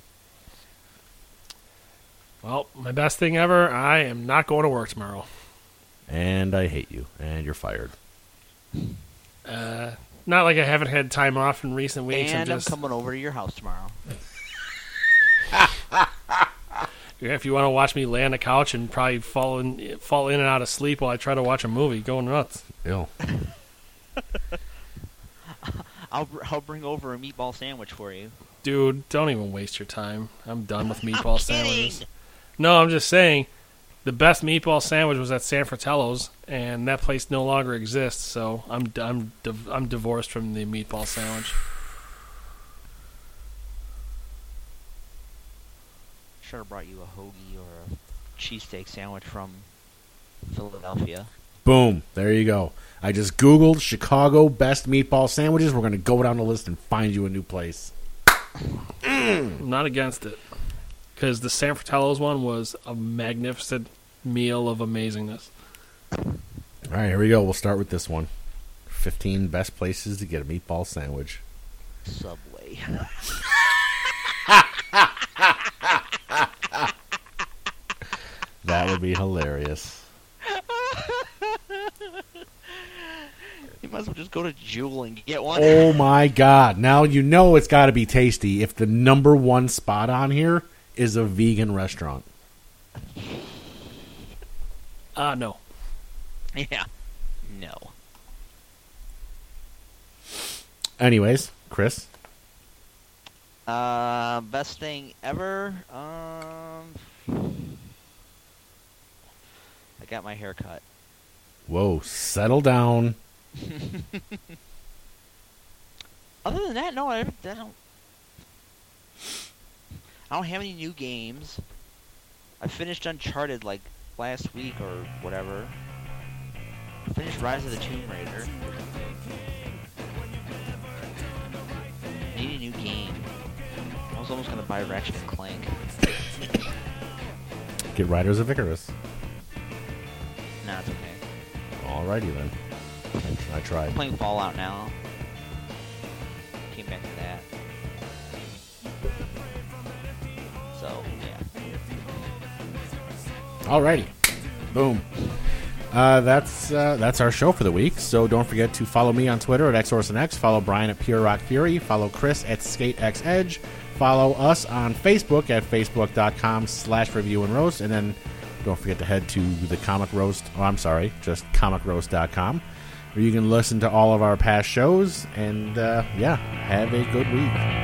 Well, my best thing ever, I am not going to work tomorrow. And I hate you. And you're fired. Uh, not like I haven't had time off in recent weeks. And I'm, just, I'm coming over to your house tomorrow. Yeah, if you want to watch me lay on the couch and probably fall in, fall in and out of sleep while I try to watch a movie, go nuts. Ew. I'll I'll bring over a meatball sandwich for you. Dude, don't even waste your time. I'm done with meatball I'm sandwiches. kidding. No, I'm just saying, the best meatball sandwich was at San Fratello's, and that place no longer exists. So I'm I'm div- I'm divorced from the meatball sandwich. Should have brought you a hoagie or a cheesesteak sandwich from Philadelphia. Boom. There you go. I just Googled Chicago best meatball sandwiches. We're going to go down the list and find you a new place. I'm not against it. Because the San Fratello's one was a magnificent meal of amazingness. All right, here we go. We'll start with this one. fifteen best places to get a meatball sandwich. Subway. That would be hilarious. You might as well just go to Jewel and get one. Oh my God. Now you know it's got to be tasty if the number one spot on here is a vegan restaurant. Uh, no. Yeah. No. Anyways, Chris. Uh, best thing ever? Um, I got my hair cut. Whoa, settle down. Other than that, no, I, I don't. I don't have any new games. I finished Uncharted like last week or whatever. I finished Rise of the Tomb Raider. Need a new game. I was almost gonna buy Ratchet and Clank. Get Riders of Icarus. Nah, it's okay. Alrighty then. I tried. I'm playing Fallout now. Came back to that. So, yeah. Alrighty. Boom. Uh, that's uh, that's our show for the week. So don't forget to follow me on Twitter at XOrsonX. Follow Brian at Pure Rock Fury. Follow Chris at SkateXEdge. Follow us on Facebook at facebook.com slash review and roast. And then don't forget to head to the Comic Roast. Oh, I'm sorry, just comic roast dot com, where you can listen to all of our past shows. And uh, yeah, have a good week.